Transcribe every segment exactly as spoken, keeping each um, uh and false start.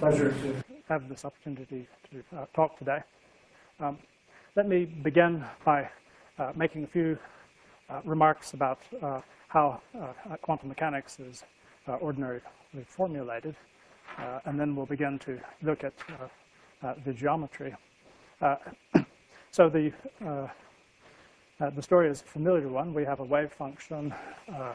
pleasure to have this opportunity to uh, talk today. Um, let me begin by uh, making a few uh, remarks about uh, how uh, quantum mechanics is uh, ordinarily formulated, uh, and then we'll begin to look at uh, uh, the geometry. Uh, so the uh, uh, the story is a familiar one. We have a wave function. Uh,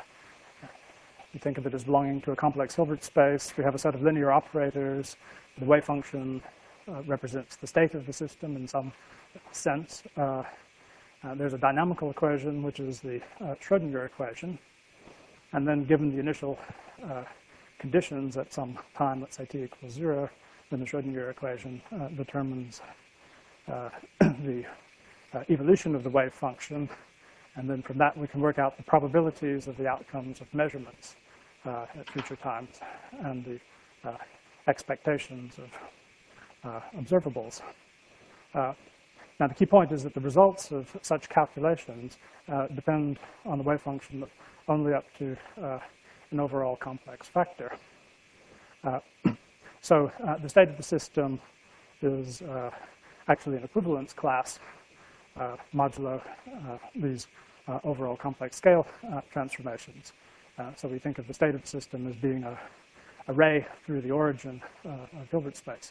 You think of it as belonging to a complex Hilbert space. We have a set of linear operators. The wave function uh, represents the state of the system in some sense. Uh, uh, there's a dynamical equation, which is the uh, Schrodinger equation. And then given the initial uh, conditions at some time, let's say t equals zero, then the Schrodinger equation uh, determines uh, the uh, evolution of the wave function. And then from that, we can work out the probabilities of the outcomes of measurements uh, at future times and the uh, expectations of uh, observables. Uh, now, the key point is that the results of such calculations uh, depend on the wave function only up to uh, an overall complex factor. Uh, so uh, the state of the system is uh, actually an equivalence class uh, modulo uh, these Uh, overall complex scale uh, transformations. Uh, so we think of the state of the system as being a, a ray through the origin uh, of Hilbert space.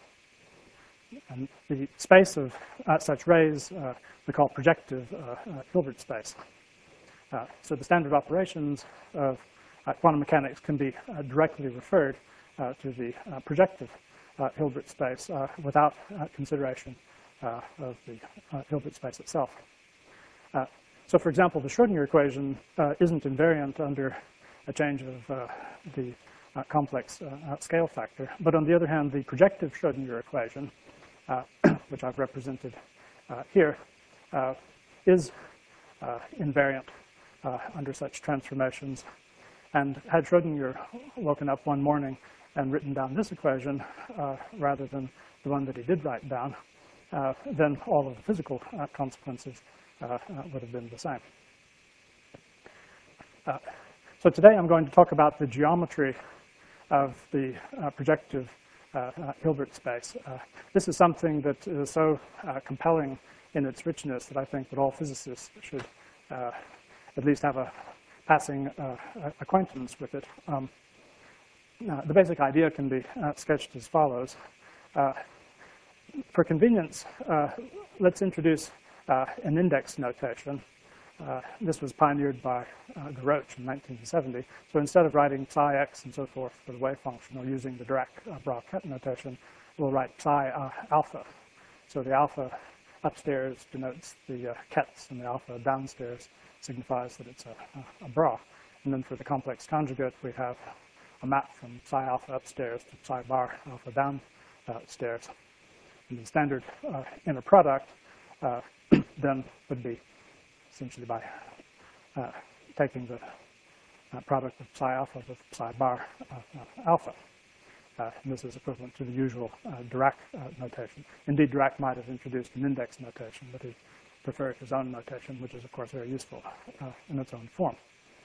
And the space of uh, such rays uh, we call projective uh, uh, Hilbert space. Uh, so the standard operations of uh, quantum mechanics can be uh, directly referred uh, to the uh, projective uh, Hilbert space uh, without uh, consideration uh, of the uh, Hilbert space itself. Uh, So, for example, the Schrodinger equation uh, isn't invariant under a change of uh, the uh, complex uh, scale factor. But on the other hand, the projective Schrodinger equation, uh, which I've represented uh, here, uh, is uh, invariant uh, under such transformations. And had Schrodinger woken up one morning and written down this equation uh, rather than the one that he did write down, uh, then all of the physical uh, consequences Uh, uh, would have been the same. Uh, so today I'm going to talk about the geometry of the uh, projective uh, uh, Hilbert space. Uh, this is something that is so uh, compelling in its richness that I think that all physicists should uh, at least have a passing uh, acquaintance with it. Um, uh, the basic idea can be uh, sketched as follows. Uh, for convenience, uh, let's introduce Uh, an index notation. Uh, this was pioneered by uh, Garroch in nineteen seventy. So instead of writing psi x and so forth for the wave function or using the Dirac-Bra-Ket notation, we'll write psi uh, alpha. So the alpha upstairs denotes the uh, kets, and the alpha downstairs signifies that it's a, a, a bra. And then for the complex conjugate, we have a map from psi alpha upstairs to psi bar alpha downstairs. And the standard uh, inner product uh, then would be essentially by uh, taking the uh, product of psi alpha with psi bar uh, uh, alpha. Uh, and this is equivalent to the usual uh, Dirac uh, notation. Indeed, Dirac might have introduced an index notation, but he preferred his own notation, which is, of course, very useful uh, in its own form.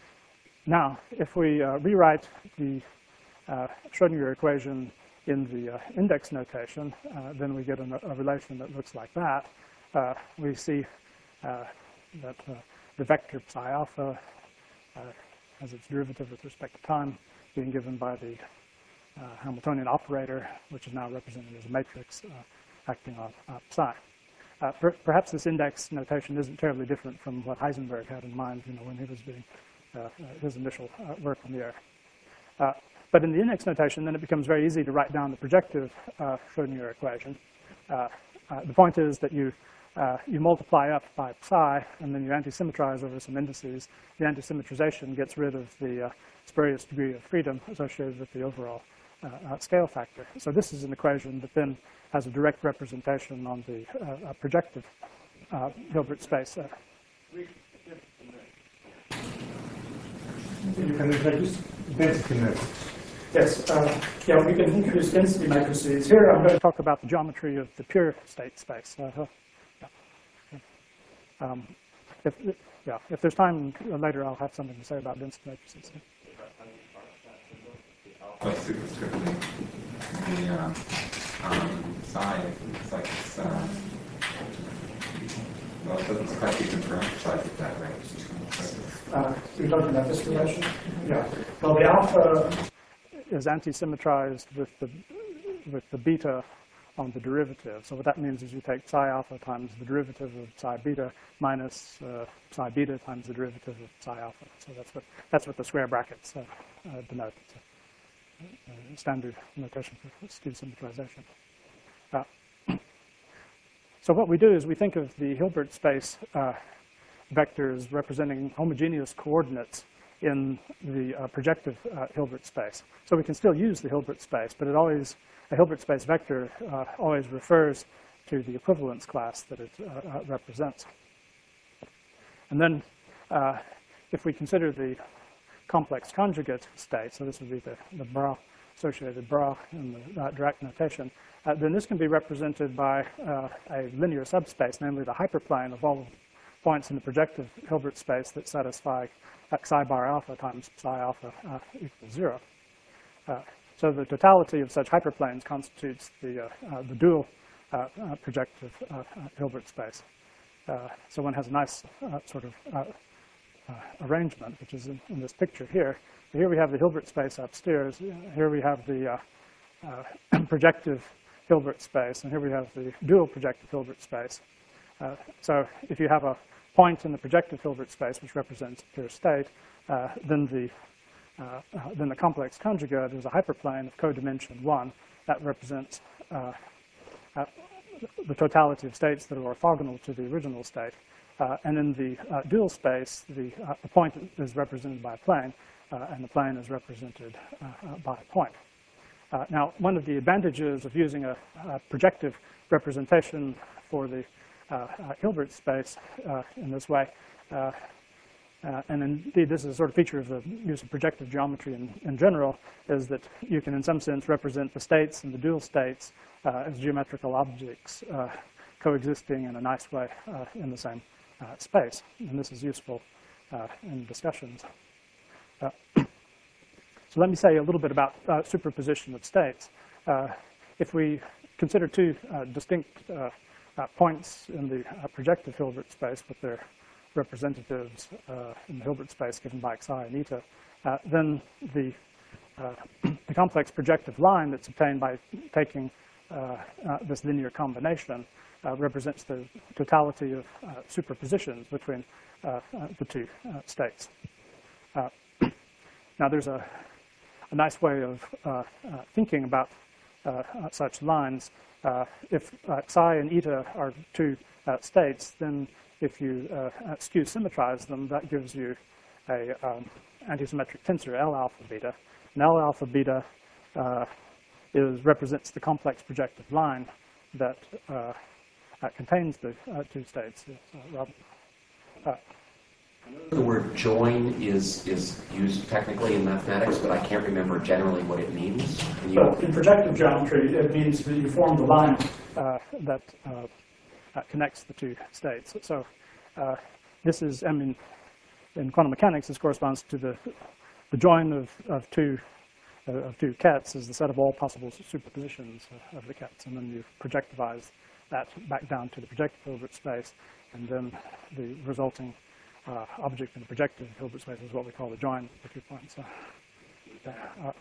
Now, if we uh, rewrite the uh, Schrodinger equation in the uh, index notation, uh, then we get an, a relation that looks like that. Uh, we see uh, that uh, the vector psi alpha uh, has its derivative with respect to time being given by the uh, Hamiltonian operator, which is now represented as a matrix uh, acting on uh, psi. Uh, per perhaps this index notation isn't terribly different from what Heisenberg had in mind, you know, when he was doing uh, his initial uh, work on the air. Uh, but in the index notation, then it becomes very easy to write down the projective uh, Schrodinger equation. Uh, uh, the point is that you Uh, you multiply up by psi, and then you anti-symmetrize over some indices. The anti-symmetrization gets rid of the uh, spurious degree of freedom associated with the overall uh, uh, scale factor. So this is an equation that then has a direct representation on the uh, uh, projective uh, Hilbert space. Uh, you can introduce density matrices. Yes, uh, yeah, we can introduce density matrices. Here I'm going to talk about the geometry of the pure state space. Uh, Um, if, yeah, if there's time later, I'll have something to say about density matrices. the um, um, psi. It's like it's, uh, well, it doesn't look like you can parameterize it that way. Uh, you're talking about this relation? Yeah. Well, the alpha is anti-symmetrized with the with the beta on the derivative. So what that means is you take psi alpha times the derivative of psi beta minus uh, psi beta times the derivative of psi alpha. So that's what that's what the square brackets uh, uh, denote. It's a, a standard notation for skew symmetrization. Uh, so what we do is we think of the Hilbert space uh, vectors representing homogeneous coordinates in the uh, projective uh, Hilbert space. So we can still use the Hilbert space, but it always, a Hilbert space vector uh, always refers to the equivalence class that it uh, uh, represents. And then uh, if we consider the complex conjugate state, so this would be the, the bra, associated bra in the uh, Dirac notation, uh, then this can be represented by uh, a linear subspace, namely the hyperplane of all points in the projective Hilbert space that satisfy psi bar alpha times psi alpha uh, equals zero. Uh, so the totality of such hyperplanes constitutes the, uh, uh, the dual uh, uh, projective uh, uh, Hilbert space. Uh, so one has a nice uh, sort of uh, uh, arrangement, which is in, in this picture here. Here we have the Hilbert space upstairs. Here we have the uh, uh, projective Hilbert space, and here we have the dual projective Hilbert space. Uh, so if you have a point in the projective Hilbert space, which represents a pure state, uh, then the uh, uh, then the complex conjugate is a hyperplane of codimension one that represents uh, uh, the totality of states that are orthogonal to the original state. Uh, and in the uh, dual space, the, uh, the point is represented by a plane, uh, and the plane is represented uh, uh, by a point. Uh, now, one of the advantages of using a, a projective representation for the Uh, uh, Hilbert space uh, in this way. Uh, uh, and indeed, this is a sort of feature of the use of projective geometry in, in general, is that you can, in some sense, represent the states and the dual states uh, as geometrical objects uh, coexisting in a nice way uh, in the same uh, space. And this is useful uh, in discussions. Uh, so let me say a little bit about uh, superposition of states. Uh, if we consider two uh, distinct uh, Uh, points in the uh, projective Hilbert space with their representatives uh, in the Hilbert space given by xi and eta, uh, then the, uh, the complex projective line that's obtained by taking uh, uh, this linear combination uh, represents the totality of uh, superpositions between uh, uh, the two uh, states. Uh, now there's a, a nice way of uh, uh, thinking about uh, uh, such lines. Uh, if uh, psi and eta are two uh, states, then if you uh, uh, skew symmetrize them, that gives you a um, antisymmetric tensor L alpha beta. And L alpha beta uh, is represents the complex projective line that uh, uh, contains the uh, two states. Uh, uh, The word join is is used technically in mathematics, but I can't remember generally what it means. Can you... So in projective geometry, it means that you form the line uh, that uh, uh, connects the two states. So uh, this is, I mean, in quantum mechanics, this corresponds to the the join of of two uh, of two kets is the set of all possible superpositions uh, of the kets, and then you projectivize that back down to the projective Hilbert space, and then the resulting Uh, object in the projective Hilbert space is what we call the join of the two points. So, uh,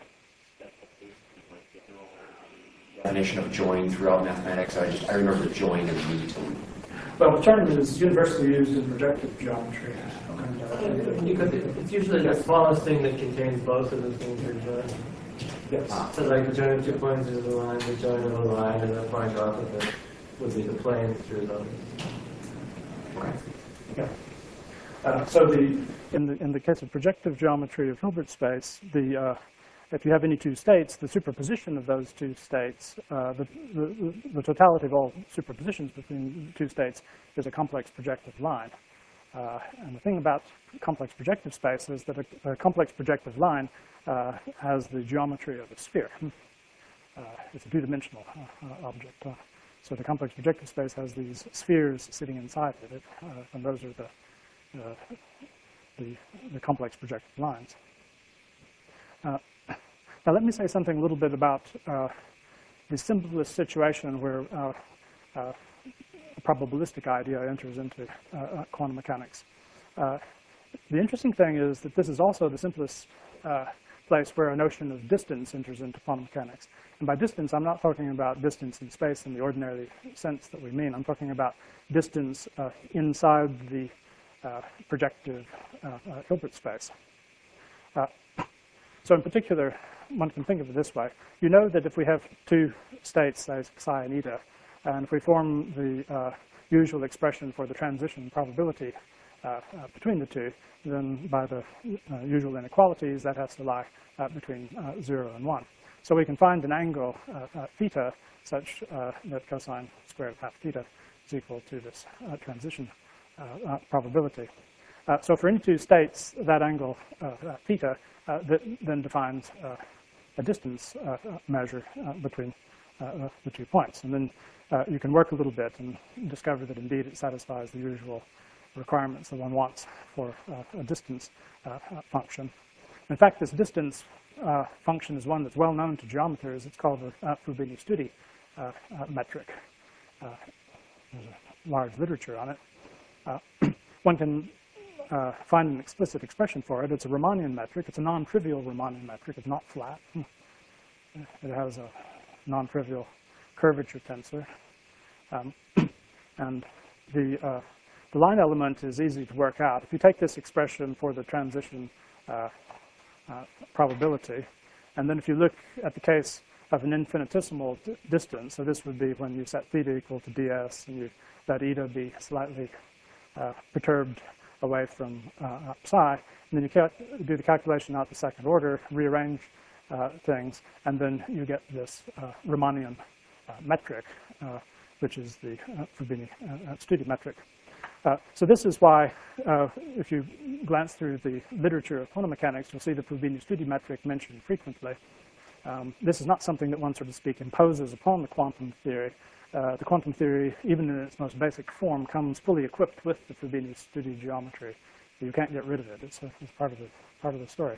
definition of join throughout mathematics. I just I remember the join and the meet. well, the term is universally used in projective geometry. And, uh, you could, it's usually the smallest thing that contains both of the things you're joining. yes. So like the join of two points is the line, the join of a line, and the point off of it would be the plane through those. Okay. Yeah. Uh, so the in the in the case of projective geometry of Hilbert space, the uh, if you have any two states, the superposition of those two states, uh, the, the the totality of all superpositions between the two states is a complex projective line. Uh, and the thing about complex projective space is that a, a complex projective line uh, has the geometry of a sphere. Uh, it's a two-dimensional uh, uh, object. Uh, so the complex projective space has these spheres sitting inside of it, uh, and those are the Uh, the, the complex projective lines. Uh, now let me say something a little bit about uh, the simplest situation where uh, uh, a probabilistic idea enters into uh, uh, quantum mechanics. Uh, the interesting thing is that this is also the simplest uh, place where a notion of distance enters into quantum mechanics. And by distance, I'm not talking about distance in space in the ordinary sense that we mean. I'm talking about distance uh, inside the uh, projective uh, uh, Hilbert space. Uh, so in particular, one can think of it this way. You know that if we have two states, say psi and eta, and if we form the uh, usual expression for the transition probability uh, uh, between the two, then by the uh, usual inequalities, that has to lie uh, between uh, zero and one. So we can find an angle, uh, uh, theta, such uh, that cosine squared of half theta is equal to this uh, transition uh, uh, probability. Uh, so for any two states, that angle, uh, uh, theta, uh, that then defines uh, a distance uh, measure uh, between uh, uh, the two points. And then uh, you can work a little bit and discover that indeed it satisfies the usual requirements that one wants for uh, a distance uh, uh, function. In fact, this distance uh, function is one that's well known to geometers. It's called the uh, Fubini-Studi uh, uh, metric. Uh, there's a large literature on it. Uh, one can uh, find an explicit expression for it. It's a Riemannian metric. It's a non-trivial Riemannian metric. It's not flat. It has a non-trivial curvature tensor. Um, and the, uh, the line element is easy to work out. If you take this expression for the transition uh, uh, probability, and then if you look at the case of an infinitesimal distance, so this would be when you set theta equal to ds, and you let eta be slightly uh, perturbed away from uh, psi, and then you cal do the calculation out the second order, rearrange uh, things, and then you get this uh, Riemannian uh, metric, uh, which is the uh, Fubini-Studi metric. Uh, so this is why, uh, if you glance through the literature of quantum mechanics, you'll see the Fubini-Studi metric mentioned frequently. Um, this is not something that one, so to speak, imposes upon the quantum theory. Uh, the quantum theory, even in its most basic form, comes fully equipped with the Fubini-Studi geometry. You can't get rid of it. It's, a, it's part of the part of the story.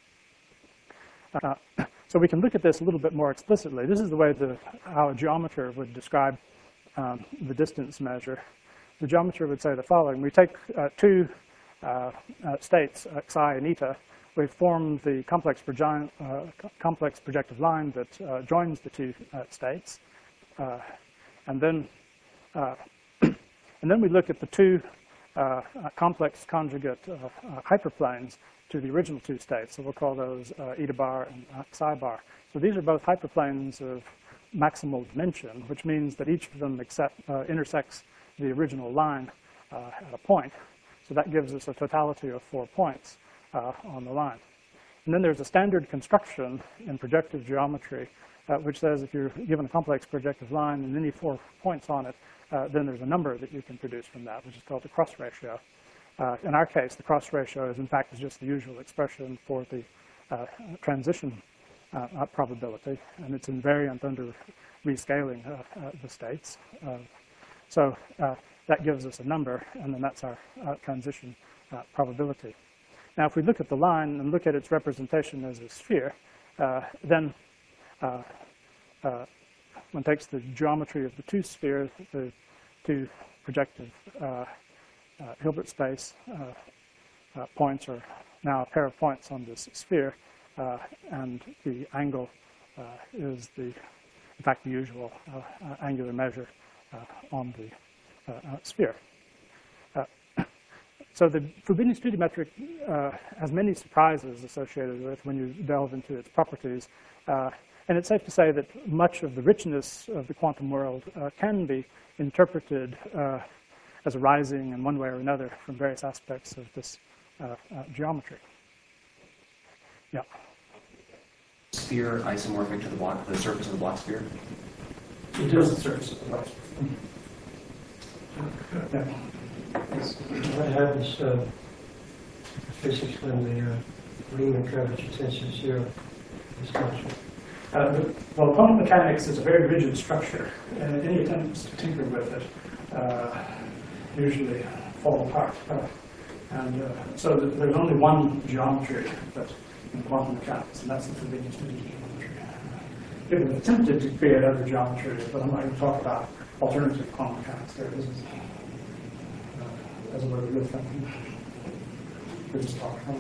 Uh, so we can look at this a little bit more explicitly. This is the way the, how a geometer would describe um, the distance measure. The geometer would say the following. We take uh, two uh, uh, states, uh, psi and eta. We form the complex, progi uh, complex projective line that uh, joins the two uh, states. Uh, and then uh, and then we look at the two uh, uh, complex conjugate uh, uh, hyperplanes to the original two states. So we'll call those uh, eta bar and uh, psi bar. So these are both hyperplanes of maximal dimension, which means that each of them accept, uh, intersects the original line uh, at a point. So that gives us a totality of four points uh, on the line. And then there's a standard construction in projective geometry uh, which says if you're given a complex projective line and any four points on it, uh, then there's a number that you can produce from that, which is called the cross ratio. Uh, in our case, the cross ratio is in fact is just the usual expression for the uh, transition uh, uh, probability, and it's invariant under rescaling uh, uh, the states. Uh, so uh, that gives us a number, and then that's our uh, transition uh, probability. Now, if we look at the line and look at its representation as a sphere, uh, then uh, uh, one takes the geometry of the two spheres, the two projective uh, Uh, Hilbert space uh, uh, points are now a pair of points on this sphere, uh, and the angle uh, is the, in fact, the usual uh, uh, angular measure uh, on the uh, uh, sphere. Uh, so the Fubini-Studi metric uh, has many surprises associated with it when you delve into its properties, uh, and it's safe to say that much of the richness of the quantum world uh, can be interpreted uh, as arising in one way or another from various aspects of this uh, uh, geometry. Yeah. Sphere isomorphic to the block, the surface of the block sphere? It is the surface of the block sphere. Yeah. What happens uh, physics when the uh, Riemann curvature tends to zero is function? Uh, the, well, quantum mechanics is a very rigid structure, and any attempts to tinker with it uh, usually fall apart. Uh, and uh, so th there's only one geometry that in quantum mechanics, and that's the Fubini-Studi geometry. people have attempted to create other geometries, but I'm not going to talk about alternative quantum mechanics here. This is, uh, as a way of good thinking. We're just talking.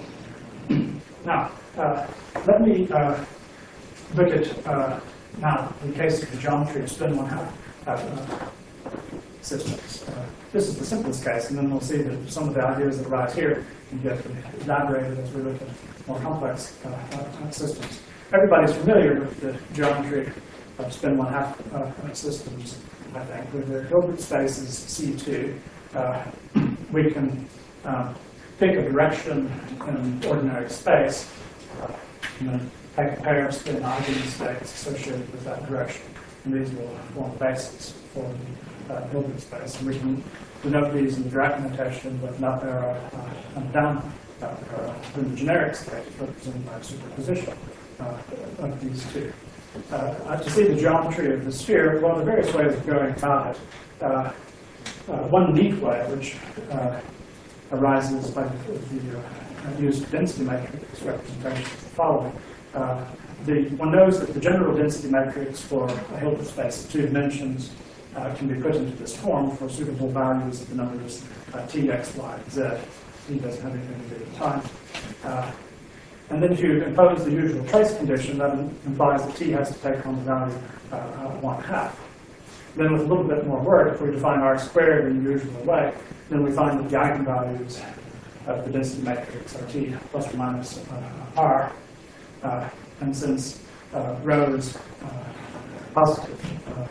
Now, uh, let me uh, look at uh, now the case of the geometry of spin one half uh, systems. Uh, this is the simplest case, and then we'll see that some of the ideas that arise here can get elaborated as we look at more complex uh, uh, systems. Everybody's familiar with the geometry of spin one half uh, systems, I think. With their Hilbert spaces C two, uh, we can um, pick a direction in ordinary space, uh, and then take a pair of spin eigenstates associated with that direction. And these will form the basis for the uh, Hilbert space. And we can denote these in the Dirac notation with an up arrow uh, and a down arrow in the generic state, represented by superposition uh, of these two. Uh, to see the geometry of the sphere, well, there are various ways of going about it. Uh, uh, one neat way, which uh, arises by the, the uh, use of density matrix representation is the following. Uh, the, one knows that the general density matrix for a Hilbert space of two dimensions uh, can be put into this form for suitable values of the numbers uh, t, x, y, z. T doesn't have anything to do with time. Uh, and then if you impose the usual trace condition, that implies that t has to take on the value uh, uh, one half. Then with a little bit more work, if we define r squared in the usual way, then we find that the eigenvalues of the density matrix are t plus or minus uh, r. Uh, and since uh, rho is uh, positive, uh,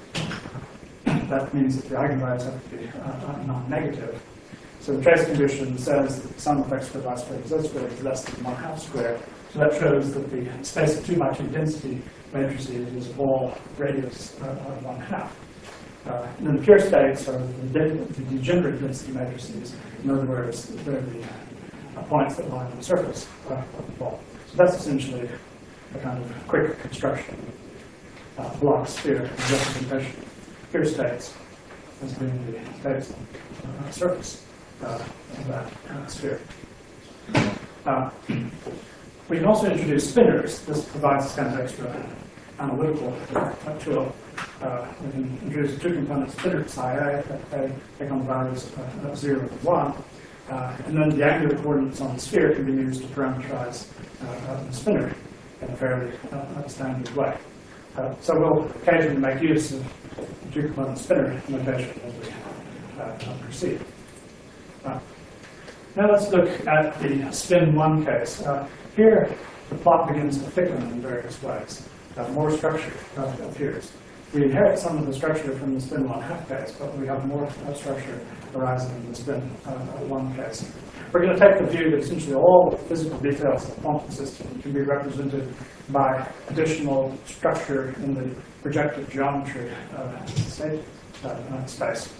that means that the eigenvalues have to be uh, non-negative. So the trace condition says that the sum of x squared, y squared, z squared is less than one half squared. So that shows that the space of two by two density matrices is of all radius uh, of one half. Uh, and then the pure states are the, de the degenerate density matrices. In other words, they're the uh, points that lie on the surface uh, of the ball. So that's essentially a kind of quick construction uh, block sphere representation. Pure states as being the states on the surface uh, of that uh, sphere. Uh, we can also introduce spinners. This provides this kind of extra analytical uh, tool. Uh, we can introduce a two-component spinner psi a that they take on the values uh, of zero and one. Uh, and then the angular coordinates on the sphere can be used to parameterize uh, the spinner in a fairly uh, standard way. Uh, so we'll occasionally make use of the two-component spinner notation as we uh, proceed. Uh, now let's look at the spin one case. Uh, here, the plot begins to thicken in various ways. Uh, more structure uh, appears. We inherit some of the structure from the spin one half case, but we have more uh, structure arising in the spin uh, one case. We're going to take the view that essentially all the physical details of the quantum system can be represented by additional structure in the projective geometry uh, state uh, space.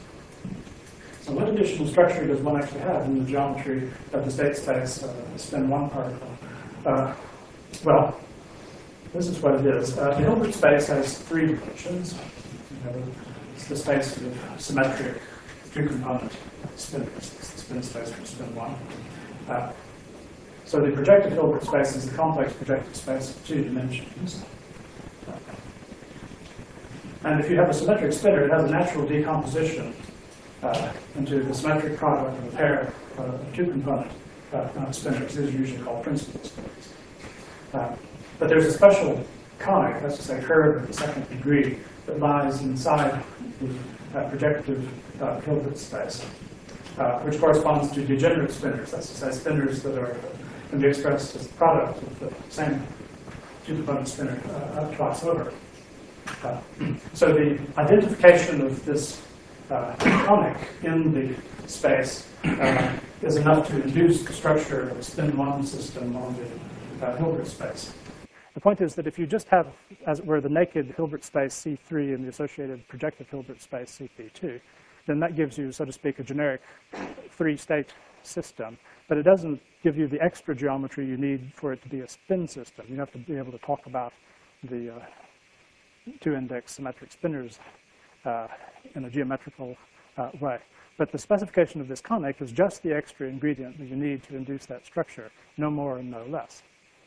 So what additional structure does one actually have in the geometry of the state space of uh, the spin one particle? Uh, well, this is what it is. Uh, the Hilbert space has three dimensions. You know, it's the space of symmetric two-component spinors. It's the spin space for spin one. Uh, so the projected Hilbert space is the complex projective space of two dimensions. Uh, and if you have a symmetric spinor, it has a natural decomposition uh, into the symmetric product of a pair of two-component uh, uh, spinors. These are usually called principal spinors. Uh, But there's a special conic, that's to say curve of the second degree, that lies inside the uh, projective uh, Hilbert space, uh, which corresponds to degenerate spinors. That's to say spinors that are can be expressed as the product of the same two-component spinor uh, twice over. Uh, so the identification of this uh, conic in the space uh, is enough to induce the structure of a spin one system on the uh, Hilbert space. The point is that if you just have, as it were, the naked Hilbert space C three and the associated projective Hilbert space C P two, then that gives you, so to speak, a generic three-state system. But it doesn't give you the extra geometry you need for it to be a spin system. You have to be able to talk about the uh, two-index symmetric spinors uh, in a geometrical uh, way. But the specification of this conic is just the extra ingredient that you need to induce that structure, no more and no less.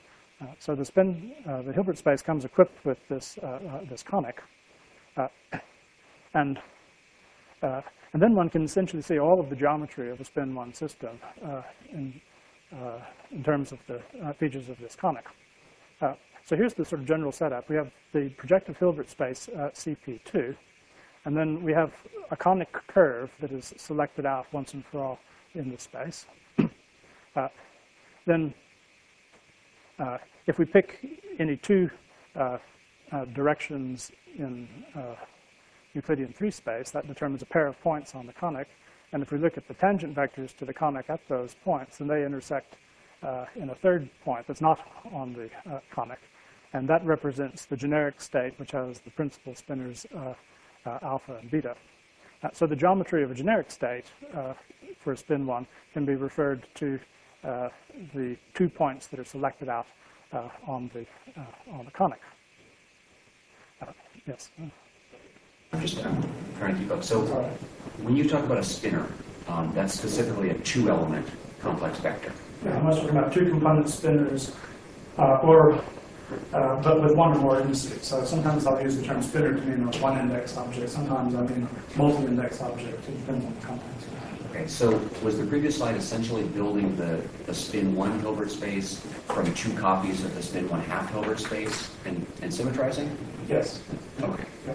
Uh, so the spin, uh, the Hilbert space comes equipped with this uh, uh, this conic, uh, and uh, and then one can essentially see all of the geometry of a spin one system uh, in uh, in terms of the uh, features of this conic. Uh, so here's the sort of general setup. We have the projective Hilbert space uh, C P two, and then we have a conic curve that is selected out once and for all in the space. uh, then uh, if we pick any two uh, uh, directions in uh, Euclidean three space, that determines a pair of points on the conic. And if we look at the tangent vectors to the conic at those points, then they intersect uh, in a third point that's not on the uh, conic. And that represents the generic state, which has the principal spinors uh, uh, alpha and beta. Uh, so the geometry of a generic state uh, for a spin one can be referred to uh, the two points that are selected out uh, on the uh, on the conic. Uh, yes. I'm just I'm trying to keep up. So when you talk about a spinor, um, that's specifically a two-element complex vector. Yeah, I'm talking about two component spinners, uh, or uh, but with one or more indices. So sometimes I'll use the term spinor to mean a one index object. Sometimes I mean a multi-index object to depend on the context. Okay, so was the previous slide essentially building the, the spin one Hilbert space from two copies of the spin one half Hilbert space and, and symmetrizing? Yes. Okay. Yeah.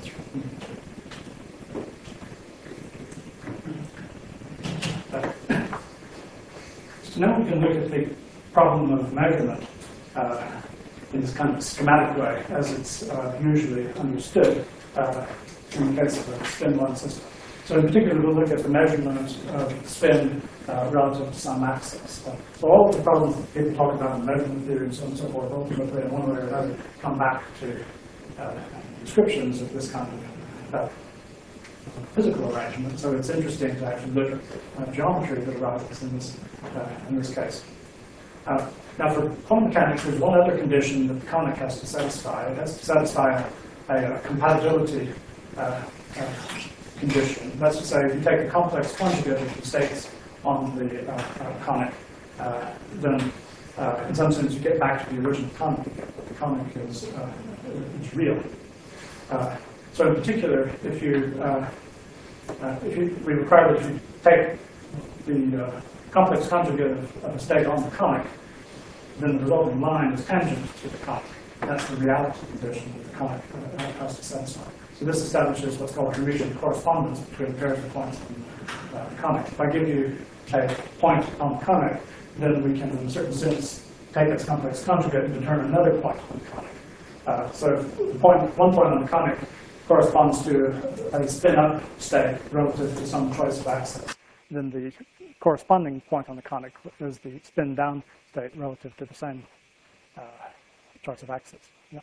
So now we can look at the problem of measurement uh, in this kind of schematic way, as it's uh, usually understood uh, in the case of a spin one system. So in particular, we'll look at the measurement of spin uh, relative to some axis. So, so all of the problems that people talk about in measurement theory and so on and so forth, ultimately, in one way or another, come back to uh, descriptions of this kind of uh, physical arrangement. So it's interesting to actually look at uh, geometry that arises in this uh, in this case. Uh, now, for quantum mechanics, there's one other condition that the conic has to satisfy. It has to satisfy a, a, a compatibility uh, uh, condition. That's to say, if you take a complex conjugate of the states on the uh, uh, conic, uh, then uh, in some sense you get back to the original conic. The conic is, uh, is real. Uh, so in particular, if you, uh, uh, if you, we require that you take the uh, complex conjugate of, of a state on the conic, then the resulting line is tangent to the conic. That's the reality condition that the conic uh, has to satisfy. So this establishes what's called Hermitian correspondence between pairs of points on uh, the conic. If I give you a point on the conic, then we can, in a certain sense, take its complex conjugate and determine another point on the conic. Uh, so if the point, one point on the conic corresponds to a spin-up state relative to some choice of axis, then the corresponding point on the conic is the spin-down state relative to the same uh, choice of axis. Yeah.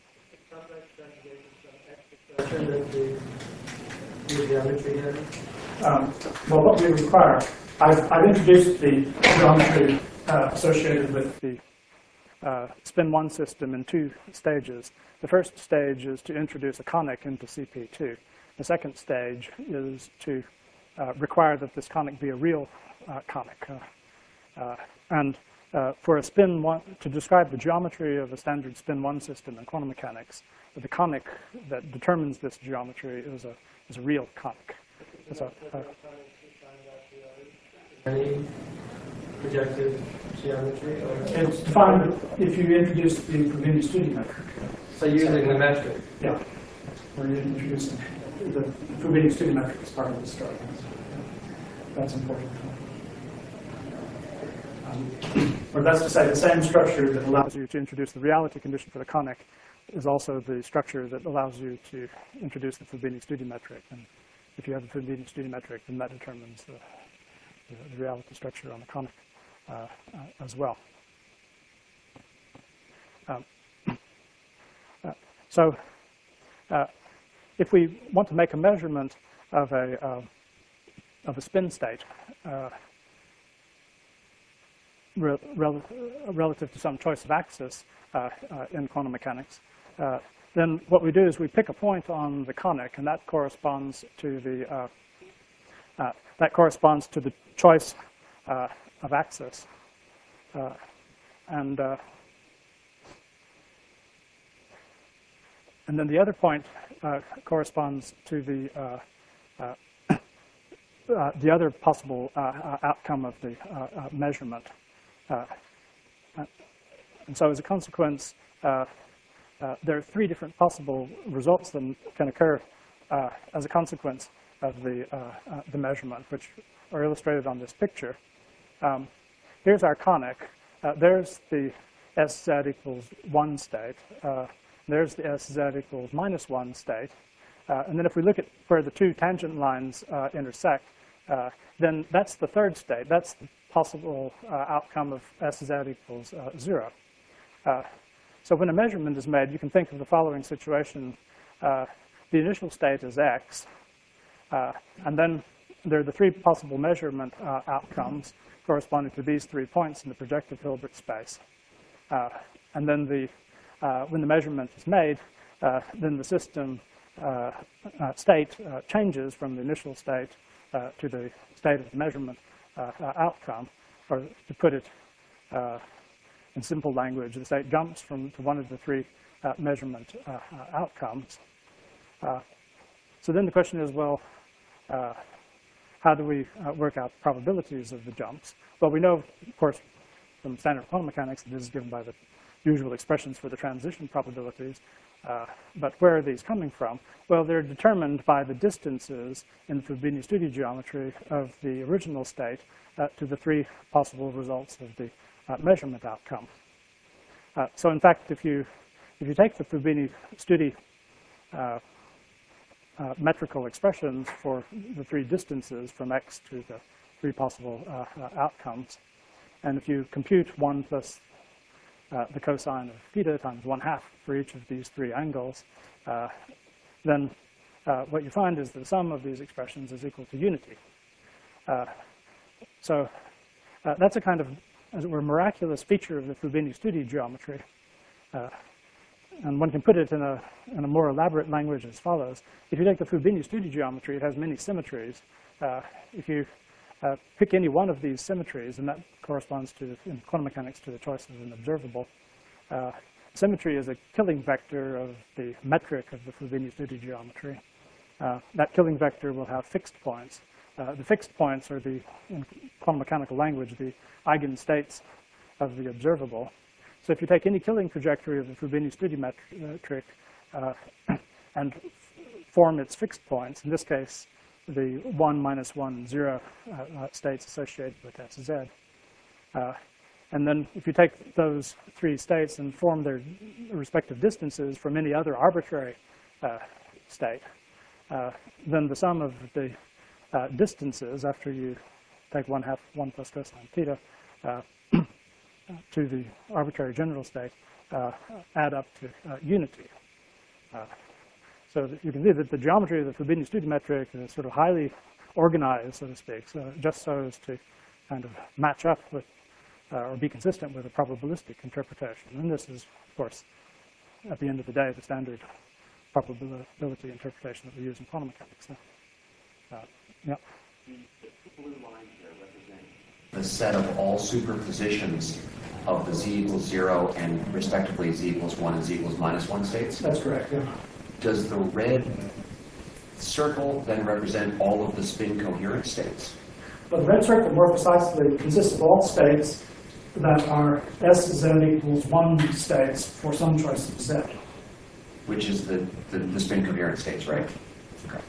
Um, well, what we require, I've, I've introduced the geometry uh, associated with the uh, spin one system in two stages. The first stage is to introduce a conic into C P two. The second stage is to uh, require that this conic be a real uh, conic. Uh, uh, and uh, for a spin one, to describe the geometry of a standard spin one system in quantum mechanics, the conic that determines this geometry is a is a real conic. It's a, uh, Any projective geometry? Or? It's defined if you introduce the Fubini-Studi metric. So using the metric? Yeah. Or you're introducing the Fubini-Studi metric as part of the story. That's important. Um, or that's to say, the same structure that allows you to introduce the reality condition for the conic is also the structure that allows you to introduce the Fubini-Studi metric. And if you have the Fubini-Studi metric, then that determines the, the, the reality structure on the conic uh, uh, as well. Um, uh, so uh, if we want to make a measurement of a, uh, of a spin state uh, re rel relative to some choice of axis uh, uh, in quantum mechanics, uh, then what we do is we pick a point on the conic, and that corresponds to the uh, uh, that corresponds to the choice uh, of axis, uh, and uh, and then the other point uh, corresponds to the uh, uh, uh, the other possible uh, uh, outcome of the uh, uh, measurement. Uh, and so as a consequence, uh, uh, there are three different possible results that can occur uh, as a consequence of the, uh, uh, the measurement, which are illustrated on this picture. Um, here's our conic. Uh, there's the S Z equals one state. Uh, there's the S Z equals minus one state. Uh, and then if we look at where the two tangent lines uh, intersect, uh, then that's the third state. That's the possible uh, outcome of S Z equals uh, zero. Uh, so when a measurement is made, you can think of the following situation. Uh, the initial state is X. Uh, and then there are the three possible measurement uh, outcomes corresponding to these three points in the projective Hilbert space. Uh, and then the, uh, when the measurement is made, uh, then the system uh, uh, state uh, changes from the initial state uh, to the state of the measurement uh, uh, outcome. Or to put it uh, in simple language, the state jumps from to one of the three uh, measurement uh, uh, outcomes. Uh, so then the question is, well, uh, how do we uh, work out probabilities of the jumps? Well, we know, of course, from standard quantum mechanics that this is given by the usual expressions for the transition probabilities. Uh, but where are these coming from? Well, they're determined by the distances in the Fubini-Studi geometry of the original state uh, to the three possible results of the uh, measurement outcome. Uh, so in fact, if you, if you take the Fubini-Studi uh, uh, metrical expressions for the three distances from X to the three possible uh, uh, outcomes, and if you compute one plus uh, the cosine of theta times one half for each of these three angles, uh, then uh, what you find is the sum of these expressions is equal to unity. Uh, so uh, that's a kind of, as it were, miraculous feature of the Fubini-Studi geometry. Uh, and one can put it in a, in a more elaborate language as follows. If you take the Fubini-Studi geometry, it has many symmetries. Uh, if you Uh, pick any one of these symmetries, and that corresponds to, in quantum mechanics, to the choice of an observable. Uh, symmetry is a killing vector of the metric of the Fubini-Studi geometry. Uh, that killing vector will have fixed points. Uh, the fixed points are the, in quantum mechanical language, the eigenstates of the observable. So if you take any killing trajectory of the Fubini-Studi metric uh, and form its fixed points, in this case, the one minus one, zero uh, uh, states associated with S Z. Uh, and then if you take those three states and form their respective distances from any other arbitrary uh, state, uh, then the sum of the uh, distances after you take one half one plus cosine theta uh, to the arbitrary general state uh, add up to uh, unity. Uh, So you can see that the geometry of the Fubini-Studi metric is sort of highly organized, so to speak, so just so as to kind of match up with uh, or be consistent with a probabilistic interpretation. And this is, of course, at the end of the day, the standard probability interpretation that we use in quantum mechanics. So, uh, yeah. The blue line here represents the set of all superpositions of the z equals zero and respectively z equals one and z equals minus one states. That's correct, yeah. Does the red circle then represent all of the spin coherent states? But the red circle more precisely consists of all states that are S Z equals one states for some choice of Z. Which is the, the, the spin coherent states, right? Okay.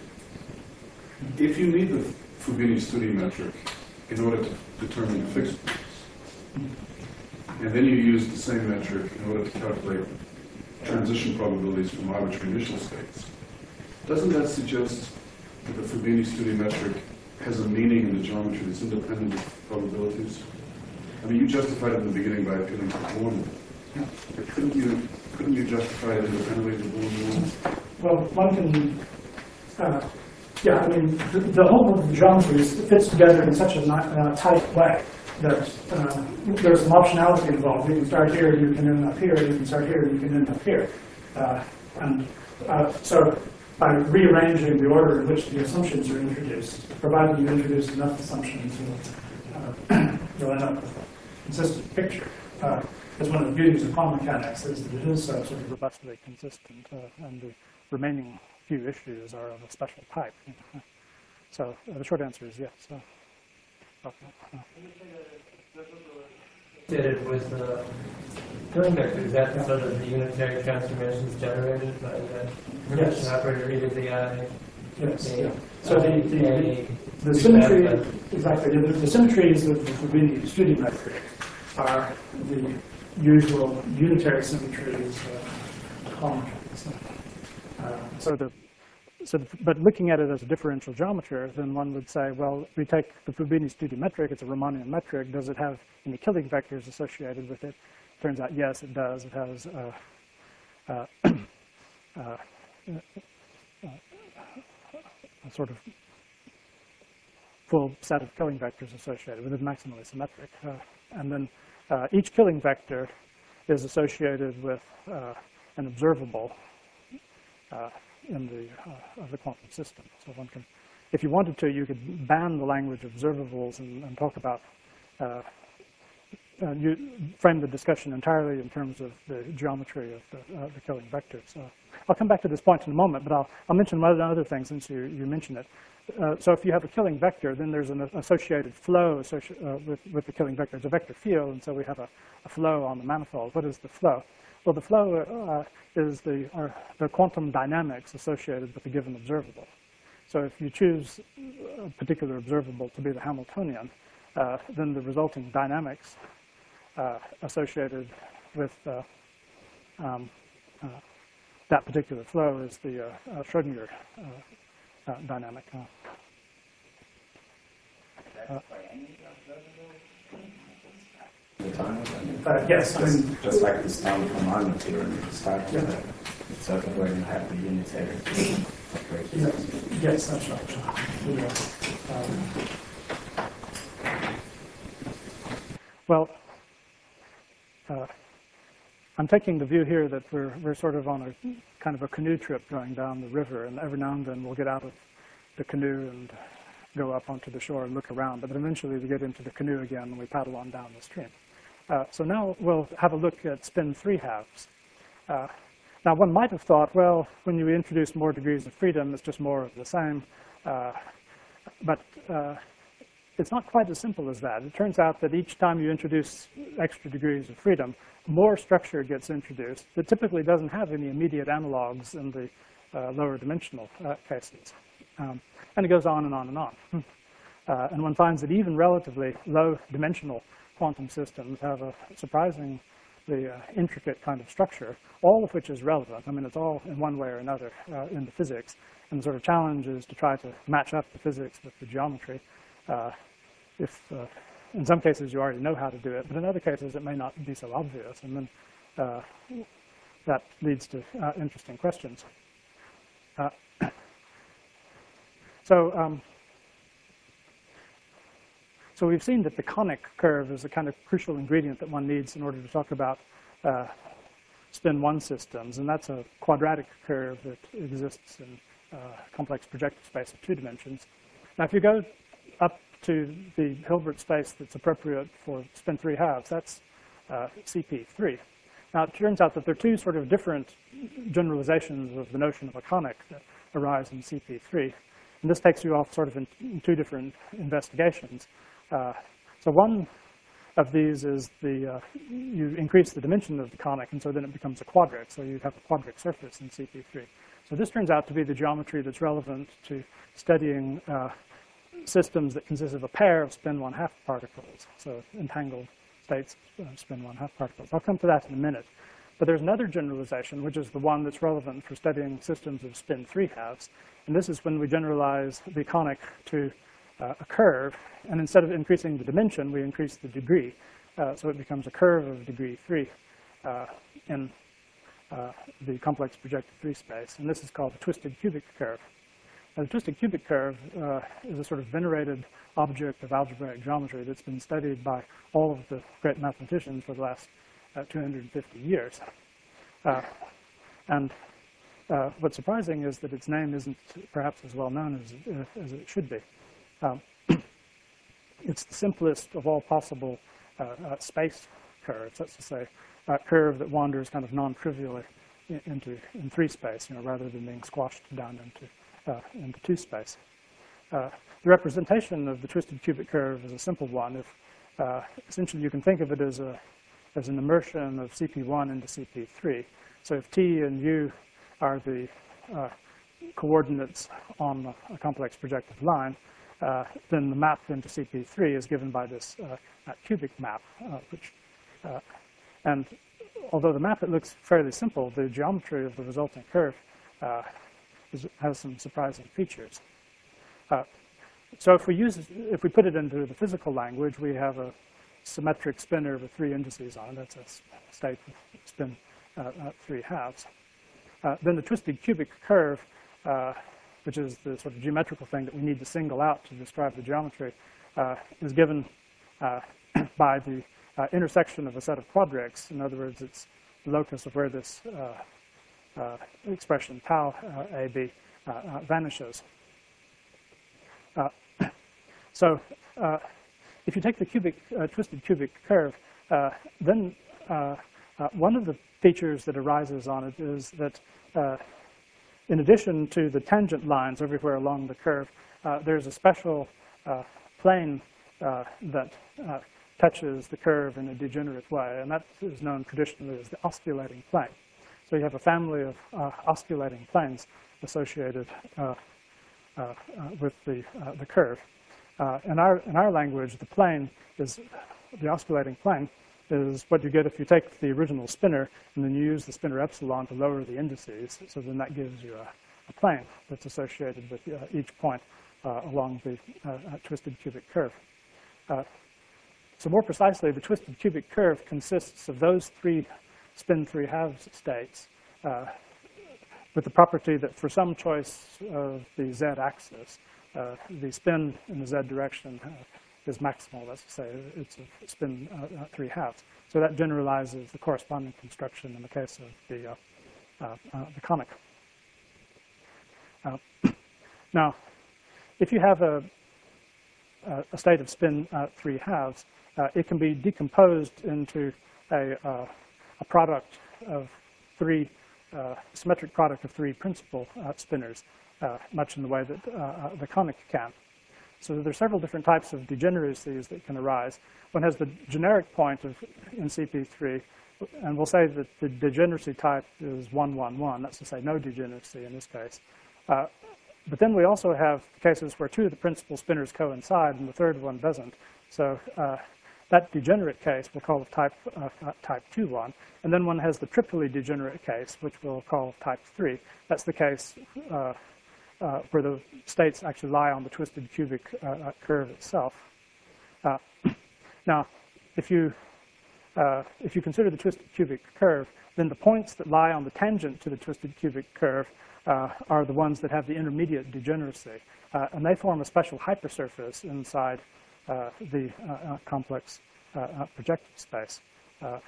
If you need the Fubini-Studi metric in order to determine the fixed points, and then you use the same metric in order to calculate transition probabilities from arbitrary initial states, doesn't that suggest that the Fubini-Studi metric has a meaning in the geometry that's independent of probabilities? I mean, you justified it in the beginning by appealing to Born. But couldn't you, couldn't you justify it independently of the Born? Well, one can, uh, yeah, I mean, the, the whole of the geometry fits together in such a uh, tight way that uh, there's some optionality involved. You can start here, you can end up here, you can start here, you can end up here. Uh, and uh, so by rearranging the order in which the assumptions are introduced, provided you introduce enough assumptions, you'll, uh, you'll end up with a consistent picture. Uh, Because one of the beauties of quantum mechanics is that it is so sort of robustly consistent, uh, and the remaining few issues are of a special type. You know. So uh, the short answer is yes. Uh, okay. uh, Did it with the Turing vector? Is that sort of the unitary transformations generated by the Yes. Gaussian operator e to the I? Yes. The, Yeah. So the, the, A- the symmetry, method. exactly, the, the symmetries of the Fubini studio metric are the usual unitary symmetries of quantum mechanics. Uh, So the so, the, but looking at it as a differential geometry, then one would say, well, we take the Fubini studio metric, it's a Riemannian metric. Does it have any killing vectors associated with it? Turns out, yes, it does. It has uh, uh, uh, uh, a sort of full set of killing vectors associated with it, maximally symmetric. Uh, and then uh, each killing vector is associated with uh, an observable uh, in the uh, of the quantum system. So one can, if you wanted to, you could ban the language of observables and, and talk about, uh, uh, you frame the discussion entirely in terms of the geometry of the, uh, the killing vectors. Uh, I'll come back to this point in a moment, but I'll, I'll mention one other thing since you, you mentioned it. Uh, so if you have a killing vector, then there's an associated flow associ uh, with, with the killing vector. It's a vector field, and so we have a, a flow on the manifold. What is the flow? Well, the flow uh, is the, uh, the quantum dynamics associated with a given observable. So if you choose a particular observable to be the Hamiltonian, uh, then the resulting dynamics uh, associated with uh, um, uh, that particular flow is the uh, uh, Schrodinger uh, uh, dynamic. Uh, uh, uh, yes, I mean, Just like the Stone Fermat theorem, you start with a circuit where you have the unitary operations. yes, yes, that's right. Yeah. Um, Well, uh, I'm taking the view here that we're, we're sort of on a kind of a canoe trip going down the river, and every now and then we'll get out of the canoe and go up onto the shore and look around, but then eventually we get into the canoe again and we paddle on down the stream. Uh, so now we'll have a look at spin three halves. Uh, now one might have thought, well, when you introduce more degrees of freedom, it's just more of the same, uh, but uh, it's not quite as simple as that. It turns out that each time you introduce extra degrees of freedom, more structure gets introduced that typically doesn't have any immediate analogs in the uh, lower dimensional uh, cases. Um, and it goes on and on and on. Uh, and one finds that even relatively low dimensional quantum systems have a surprisingly uh, intricate kind of structure, all of which is relevant. I mean, it's all in one way or another uh, in the physics. And the sort of challenge is to try to match up the physics with the geometry. Uh, if, uh, in some cases, you already know how to do it, but in other cases, it may not be so obvious. And then uh, that leads to uh, interesting questions. Uh, so, um, so we've seen that the conic curve is a kind of crucial ingredient that one needs in order to talk about uh, spin one systems, and that's a quadratic curve that exists in uh, complex projective space of two dimensions. Now, if you go up to the Hilbert space that's appropriate for spin three halves, that's uh, C P three. Now, it turns out that there are two sort of different generalizations of the notion of a conic that arise in C P three. And this takes you off sort of in, in two different investigations. Uh, so one of these is the, uh, you increase the dimension of the conic, and so then it becomes a quadric. So you have a quadric surface in C P three. So this turns out to be the geometry that's relevant to studying uh, systems that consist of a pair of spin one half particles, so entangled states of spin one half particles. I'll come to that in a minute. But there's another generalization, which is the one that's relevant for studying systems of spin three halves. And this is when we generalize the conic to uh, a curve, and instead of increasing the dimension, we increase the degree. Uh, so it becomes a curve of degree three uh, in uh, the complex projective three space. And this is called the twisted cubic curve. Now, the twisted cubic curve uh, is a sort of venerated object of algebraic geometry that's been studied by all of the great mathematicians for the last uh, two hundred fifty years. Uh, and uh, what's surprising is that its name isn't perhaps as well known as, uh, as it should be. Um, it's the simplest of all possible uh, uh, space curves. That's to say, uh, curve that wanders kind of non-trivially in, into in three space, you know, rather than being squashed down into uh, into two space. Uh, the representation of the twisted cubic curve is a simple one. If uh, essentially you can think of it as a as an immersion of C P one into C P three. So if T and U are the uh, coordinates on a complex projective line, uh, then the map into C P three is given by this uh, cubic map, uh, which, uh, and although the map, it looks fairly simple, the geometry of the resulting curve uh, is, has some surprising features. Uh, so if we use, if we put it into the physical language, we have a symmetric spinner with three indices on it. That's a state with spin uh, uh, three halves. Uh, then the twisted cubic curve, uh, which is the sort of geometrical thing that we need to single out to describe the geometry, uh, is given uh, by the uh, intersection of a set of quadrics. In other words, it's the locus of where this uh, uh, expression tau uh, A B uh, uh, vanishes. Uh, so uh, if you take the cubic, uh, twisted cubic curve, uh, then uh, uh, one of the features that arises on it is that uh, in addition to the tangent lines everywhere along the curve, uh, there's a special uh, plane uh, that uh, touches the curve in a degenerate way, and that is known traditionally as the osculating plane. So you have a family of uh, osculating planes associated uh, uh, uh, with the, uh, the curve. Uh, in, our, in our language, the plane is, the osculating plane is what you get if you take the original spinner and then you use the spinner epsilon to lower the indices. So then that gives you a, a plane that's associated with uh, each point uh, along the uh, uh, twisted cubic curve. Uh, so more precisely, the twisted cubic curve consists of those three spin three halves states uh, with the property that for some choice of the z-axis, uh, the spin in the z direction uh, is maximal. That's to say, it's a spin uh, uh, three halves. So that generalizes the corresponding construction in the case of the, uh, uh, uh, the conic. Uh, now, if you have a, a state of spin uh, three halves, uh, it can be decomposed into a, uh, a product of three, uh, symmetric product of three principal uh, spinners, uh, much in the way that uh, uh, the conic can. So there are several different types of degeneracies that can arise. One has the generic point of in C P three, and we'll say that the degeneracy type is one, one, one. That's to say no degeneracy in this case. Uh, but then we also have cases where two of the principal spinners coincide and the third one doesn't. So uh, that degenerate case we'll call type, uh, uh, type two one. And then one has the triply degenerate case, which we'll call type three. That's the case uh, Uh, where the states actually lie on the twisted cubic uh, uh, curve itself. Uh, now, if you uh, if you consider the twisted cubic curve, then the points that lie on the tangent to the twisted cubic curve uh, are the ones that have the intermediate degeneracy, uh, and they form a special hypersurface inside uh, the uh, uh, complex uh, uh, projective space. Uh,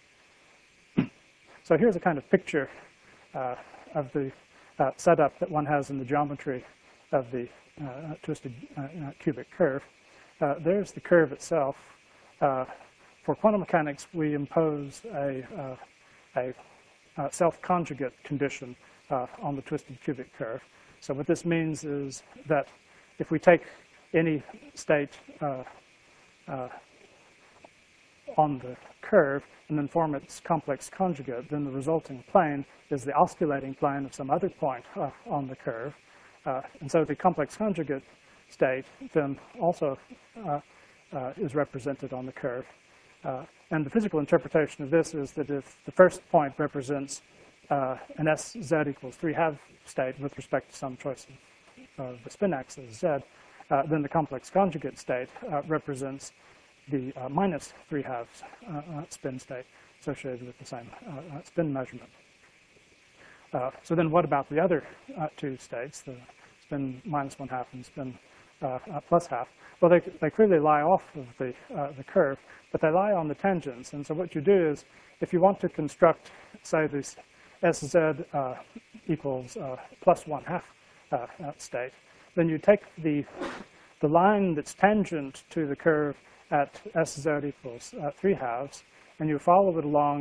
so here's a kind of picture uh, of the Uh, setup that one has in the geometry of the uh, twisted uh, uh, cubic curve. Uh, there's the curve itself. Uh, for quantum mechanics, we impose a, uh, a uh, self-conjugate condition uh, on the twisted cubic curve. So what this means is that if we take any state uh, uh, on the curve and then form its complex conjugate, then the resulting plane is the osculating plane of some other point uh, on the curve. Uh, and so the complex conjugate state then also uh, uh, is represented on the curve. Uh, and the physical interpretation of this is that if the first point represents uh, an S Z equals three half state with respect to some choice of uh, the spin axis Z, uh, then the complex conjugate state uh, represents the uh, minus three halves uh, uh, spin state associated with the same uh, uh, spin measurement. Uh, so then what about the other uh, two states, the spin minus one half and spin uh, uh, plus half? Well, they, they clearly lie off of the, uh, the curve, but they lie on the tangents. And so what you do is, if you want to construct, say, this S Z uh, equals uh, plus one half uh, uh, state, then you take the, the line that's tangent to the curve at S Z equals uh, three halves, and you follow it along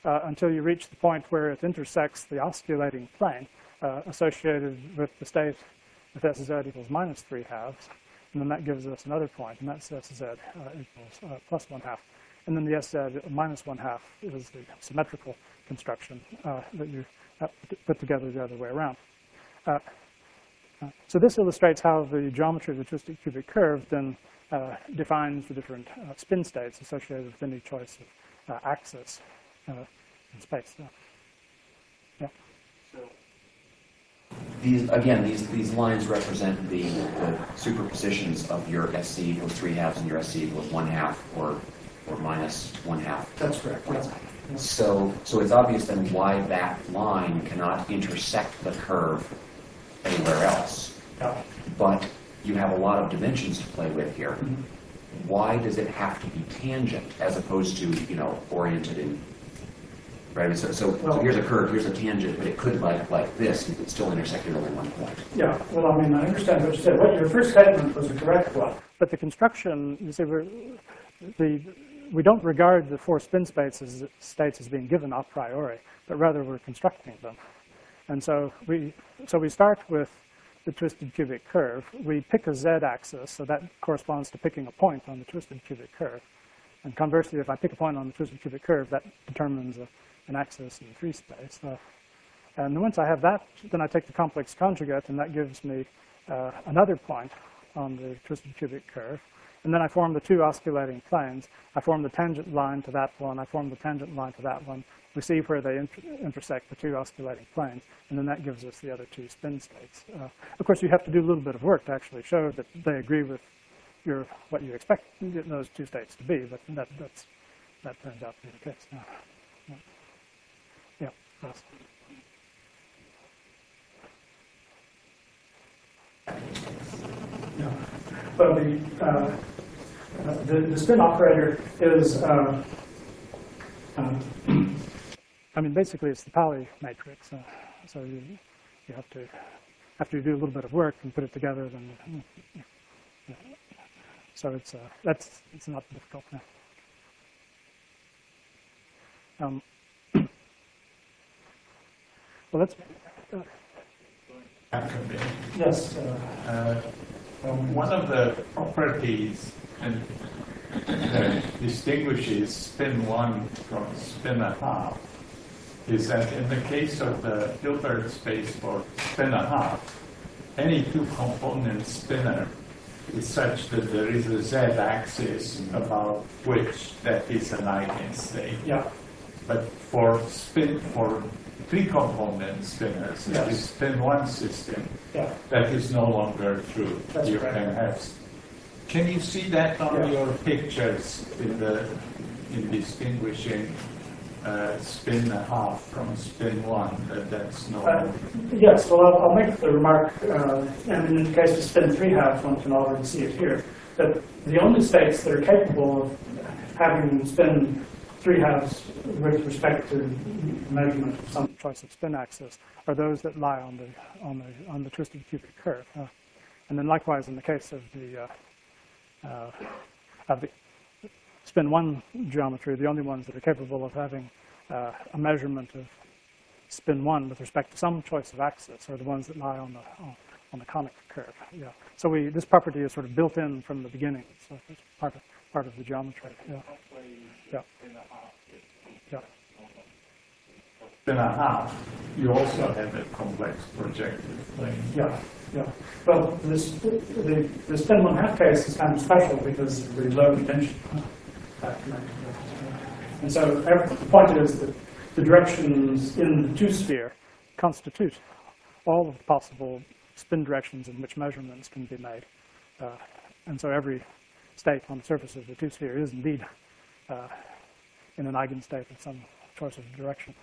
uh, until you reach the point where it intersects the osculating plane uh, associated with the state with S Z equals minus three halves. And then that gives us another point, and that's S Z uh, equals uh, plus one half. And then the S Z minus one half is the symmetrical construction uh, that you uh, put together the other way around. Uh, uh, so this illustrates how the geometry of the twisted cubic curve then uh, defines the different uh, spin states associated with any choice of uh, axis uh, in space. Uh, yeah. These, again, these, these lines represent the, the superpositions of your S C equals three halves and your S C equals one half, or, or minus one half. That's correct. Points. Yeah. So, so it's obvious then why that line cannot intersect the curve anywhere else. Yeah. But you have a lot of dimensions to play with here. Mhm. Why does it have to be tangent as opposed to, you know, oriented in, right? So, so, so Well- here's a curve, here's a tangent, but it could, like, like this, it could still intersect at only one point. Yeah, well, I mean, I understand what you said. What your first statement was a correct one. But the construction, you see, we're, the, we don't regard the four spin states as, states as being given a priori, but rather we're constructing them. And so we, so we start with the twisted cubic curve. We pick a z-axis, so that corresponds to picking a point on the twisted cubic curve. And conversely, if I pick a point on the twisted cubic curve, that determines a, an axis in free space. Uh, and once I have that, then I take the complex conjugate, and that gives me uh, another point on the twisted cubic curve. And then I form the two osculating planes. I form the tangent line to that one. I form the tangent line to that one. We see where they inter intersect the two osculating planes, and then that gives us the other two spin states. Uh, of course, you have to do a little bit of work to actually show that they agree with your what you expect those two states to be, but that that's, that turns out to be the case. Uh, yeah. Yeah. Yes. Yeah. But the, uh, the, the spin operator is, uh, um, I mean, basically, it's the Pauli matrix. Uh, so you you have to after you do a little bit of work and put it together, then yeah. So it's uh, that's it's not difficult. Yeah. Um, well, let's. Uh, yes. Uh, Uh, um, One of the properties and that distinguishes spin one from spin a half is that in the case of the Hilbert space for spin a half, any two-component spinner is such that there is a z-axis about which that is an eigenstate. yeah. But for spin for three-component spinners, that is Yes. spin one system, Yeah. that is no longer true. That's You correct. can have. Can you see that on Yeah. your pictures in the in distinguishing uh, spin a half from spin one? That that's no. Uh, yes, well, I'll, I'll make the remark, uh, and in the case of spin three halves, one can already see it here, that the only states that are capable of having spin three halves with respect to measurement of some choice of spin axis are those that lie on the on the on the twisted cubic curve, uh, and then likewise in the case of the uh, uh, of the spin one geometry, the only ones that are capable of having uh, a measurement of spin one with respect to some choice of axis are the ones that lie on the on, on the conic curve. Yeah. So we this property is sort of built in from the beginning. So it's part of part of the geometry. Yeah. Yeah. Yeah. Spin a half. You also have a complex projective plane. Yeah, yeah. Well, this, the, the spin one half case is kind of special because of the low dimension. And so every, the point is that the directions in the two sphere Sphere constitute all of the possible spin directions in which measurements can be made. Uh, and so every state on the surface of the two sphere is indeed uh, in an eigenstate of some choice of direction.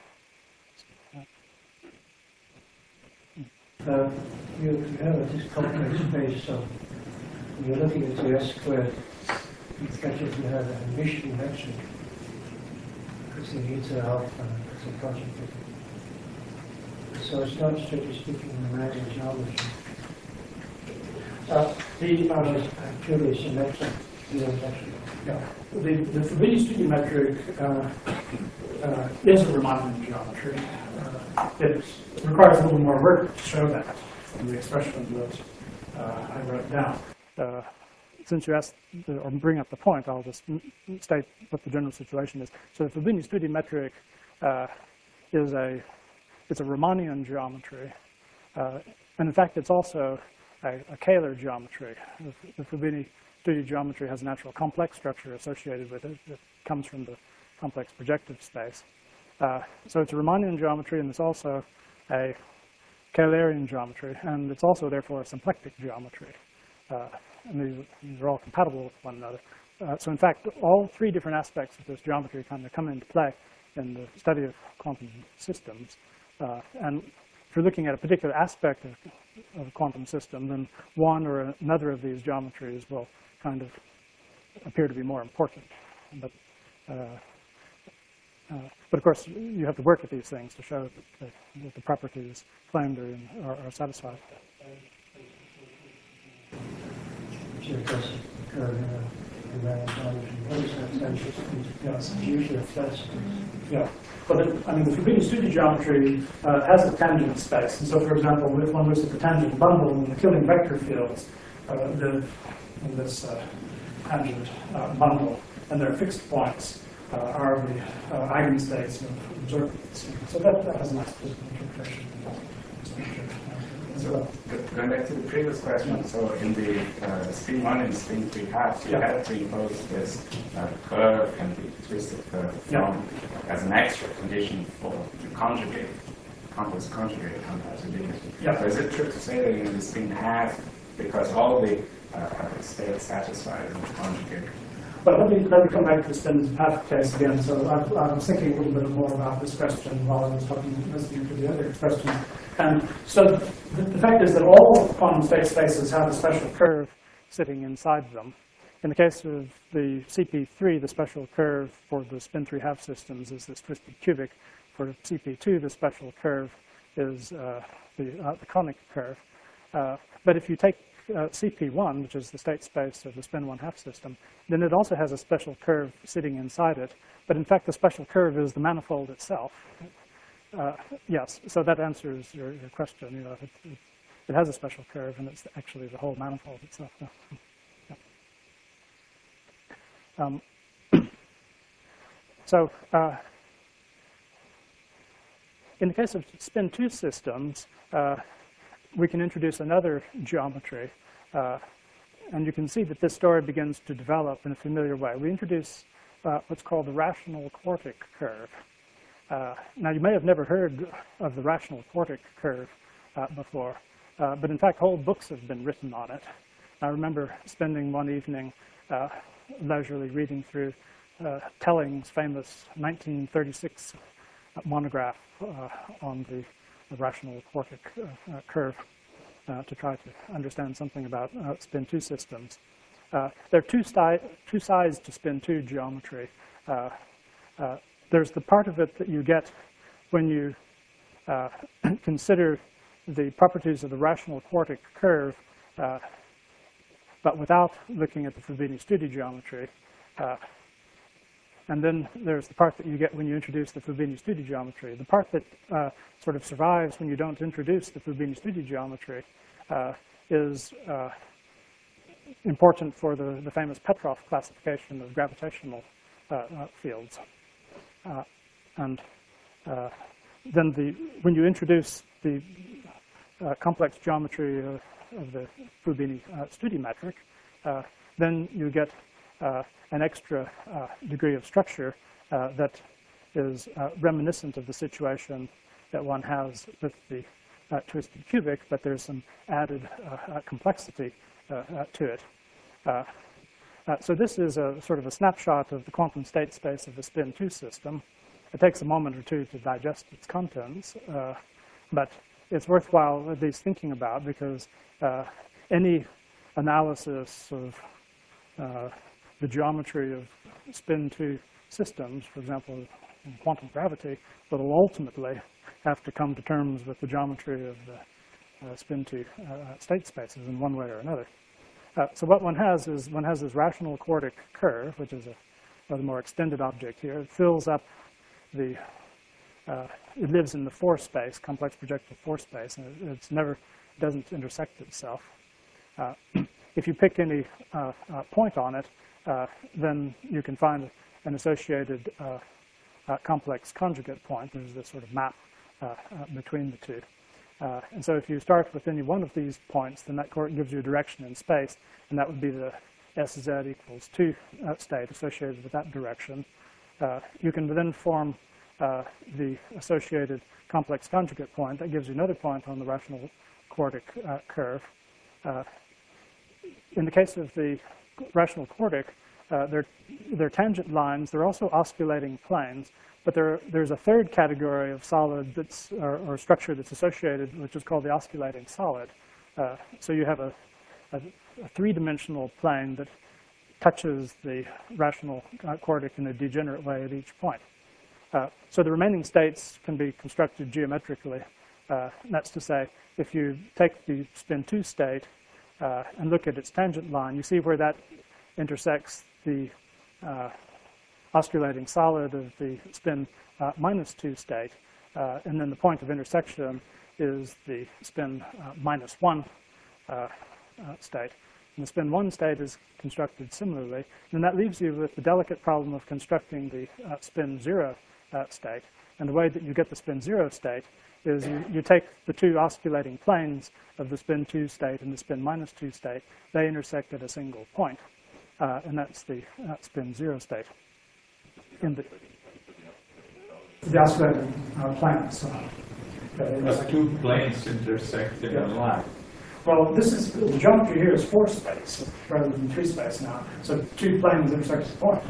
Uh, you, you have this complex space, so when you're looking at the S squared, it's such as you have an emission metric, because the meter alpha is a project. So it's not strictly speaking a random geometry. Uh, the, uh, It's purely symmetric geometry. yeah, the, the Fabini studio metric uh, uh, is a Riemannian geometry. Uh, it requires a little more work to show that in the expression that uh, I wrote down. Uh, since you asked, the, or bring up the point, I'll just state what the general situation is. So the Fubini-Studi metric uh, is a, it's a Riemannian geometry. Uh, and in fact, it's also a, a Kähler geometry. The, the Fubini-Studi geometry has a natural complex structure associated with it that comes from the complex projective space. Uh, so it's a Riemannian geometry, and it's also a Kählerian geometry, and it's also, therefore, a symplectic geometry. Uh, and these, these are all compatible with one another. Uh, so in fact, all three different aspects of this geometry kind of come into play in the study of quantum systems. Uh, and if you're looking at a particular aspect of, of a quantum system, then one or another of these geometries will kind of appear to be more important. But, uh, uh, but of course, you have to work at these things to show that the, that the properties claimed are, in, are, are satisfied. Yes, usually a flat space. Yeah, but it, I mean, the Fubini-Studi geometry uh, has a tangent space, and so, for example, if one looks at the tangent bundle in the Killing vector fields, uh, the, in this uh, tangent uh, bundle, and their fixed points uh, are the uh, eigenstates of observables. So that, that has a nice physical interpretation. So, going back to the previous question, so in the uh, spin one and spin three halves, you Yeah. had to impose this uh, curve and the twisted curve Yeah. from, as an extra condition for the conjugate, complex conjugate compatibility. Yeah. So is it true to say that in the spin half, because all the uh, states satisfied in the conjugate? But let me, let me come back to the spin half case again. So I, I was thinking a little bit more about this question while I was talking, listening to the other questions. And so the, the fact is that all quantum state spaces have a special curve Sitting inside them. In the case of the C P three, the special curve for the spin three half systems is this twisted cubic. For C P two, the special curve is uh, the, uh, the conic curve. Uh, but if you take uh, C P one, which is the state space of the spin one half system, then it also has a special curve sitting inside it. But in fact, the special curve is the manifold itself. Uh, yes, so that answers your, your question. You know, it, it, it has a special curve, and it's actually the whole manifold itself. Yeah. Um, so, uh, in the case of spin two systems, uh, we can introduce another geometry, uh, and you can see that this story begins to develop in a familiar way. We introduce uh, what's called the rational quartic curve. Uh, now, you may have never heard of the rational quartic curve uh, before, uh, but in fact, whole books have been written on it. I remember spending one evening uh, leisurely reading through uh, Telling's famous nineteen thirty-six monograph uh, on the, the rational quartic uh, uh, curve uh, to try to understand something about uh, spin two systems. Uh, there are two, two sides to spin two geometry. Uh, uh, There's the part of it that you get when you uh, consider the properties of the rational quartic curve, uh, but without looking at the Fubini-Studi geometry. Uh, and then there's the part that you get when you introduce the Fubini-Studi geometry. The part that uh, sort of survives when you don't introduce the Fubini-Studi geometry uh, is uh, important for the, the famous Petrov classification of gravitational uh, uh, fields. Uh, and uh, then the, when you introduce the uh, complex geometry uh, of the Fubini-Studi uh, metric, uh, then you get uh, an extra uh, degree of structure uh, that is uh, reminiscent of the situation that one has with the uh, twisted cubic, but there's some added uh, uh, complexity uh, uh, to it. Uh, Uh, so this is a sort of a snapshot of the quantum state space of the spin two system. It takes a moment or two to digest its contents, uh, but it's worthwhile at least thinking about, because uh, any analysis of uh, the geometry of spin two systems, for example, in quantum gravity, will ultimately have to come to terms with the geometry of the uh, spin two uh, state spaces in one way or another. Uh, so what one has is one has this rational quartic curve, which is a rather more extended object here. It fills up the uh, it lives in the force space, complex projective force space, and it, it's never doesn't intersect itself. Uh, if you pick any uh, uh, point on it, uh, then you can find an associated uh, uh, complex conjugate point. There's this sort of map uh, uh, between the two. Uh, and so if you start with any one of these points, then that gives you a direction in space, and that would be the S Z equals two uh, state associated with that direction. Uh, you can then form uh, the associated complex conjugate point. That gives you another point on the rational quartic uh, curve. Uh, in the case of the rational quartic, uh, they're, they're tangent lines. They're also osculating planes. But there, there's a third category of solid that's, or, or structure that's associated, which is called the osculating solid. Uh, so you have a, a, a three-dimensional plane that touches the rational uh, quartic in a degenerate way at each point. Uh, so the remaining states can be constructed geometrically. Uh, that's to say, if you take the spin two state uh, and look at its tangent line, you see where that intersects the uh, osculating solid of the spin uh, minus two state, uh, and then the point of intersection is the spin uh, minus one uh, uh, state. And the spin one state is constructed similarly, and that leaves you with the delicate problem of constructing the uh, spin zero uh, state. And the way that you get the spin zero state is you, you take the two osculating planes of the spin two state and the spin minus two state. They intersect at a single point, uh, and that's the uh, spin zero state. In the, The oscillating uh, planes. Uh, But two planes intersect in a line. well, this is, the geometry here is four space rather than three space now. So two planes intersect at a point.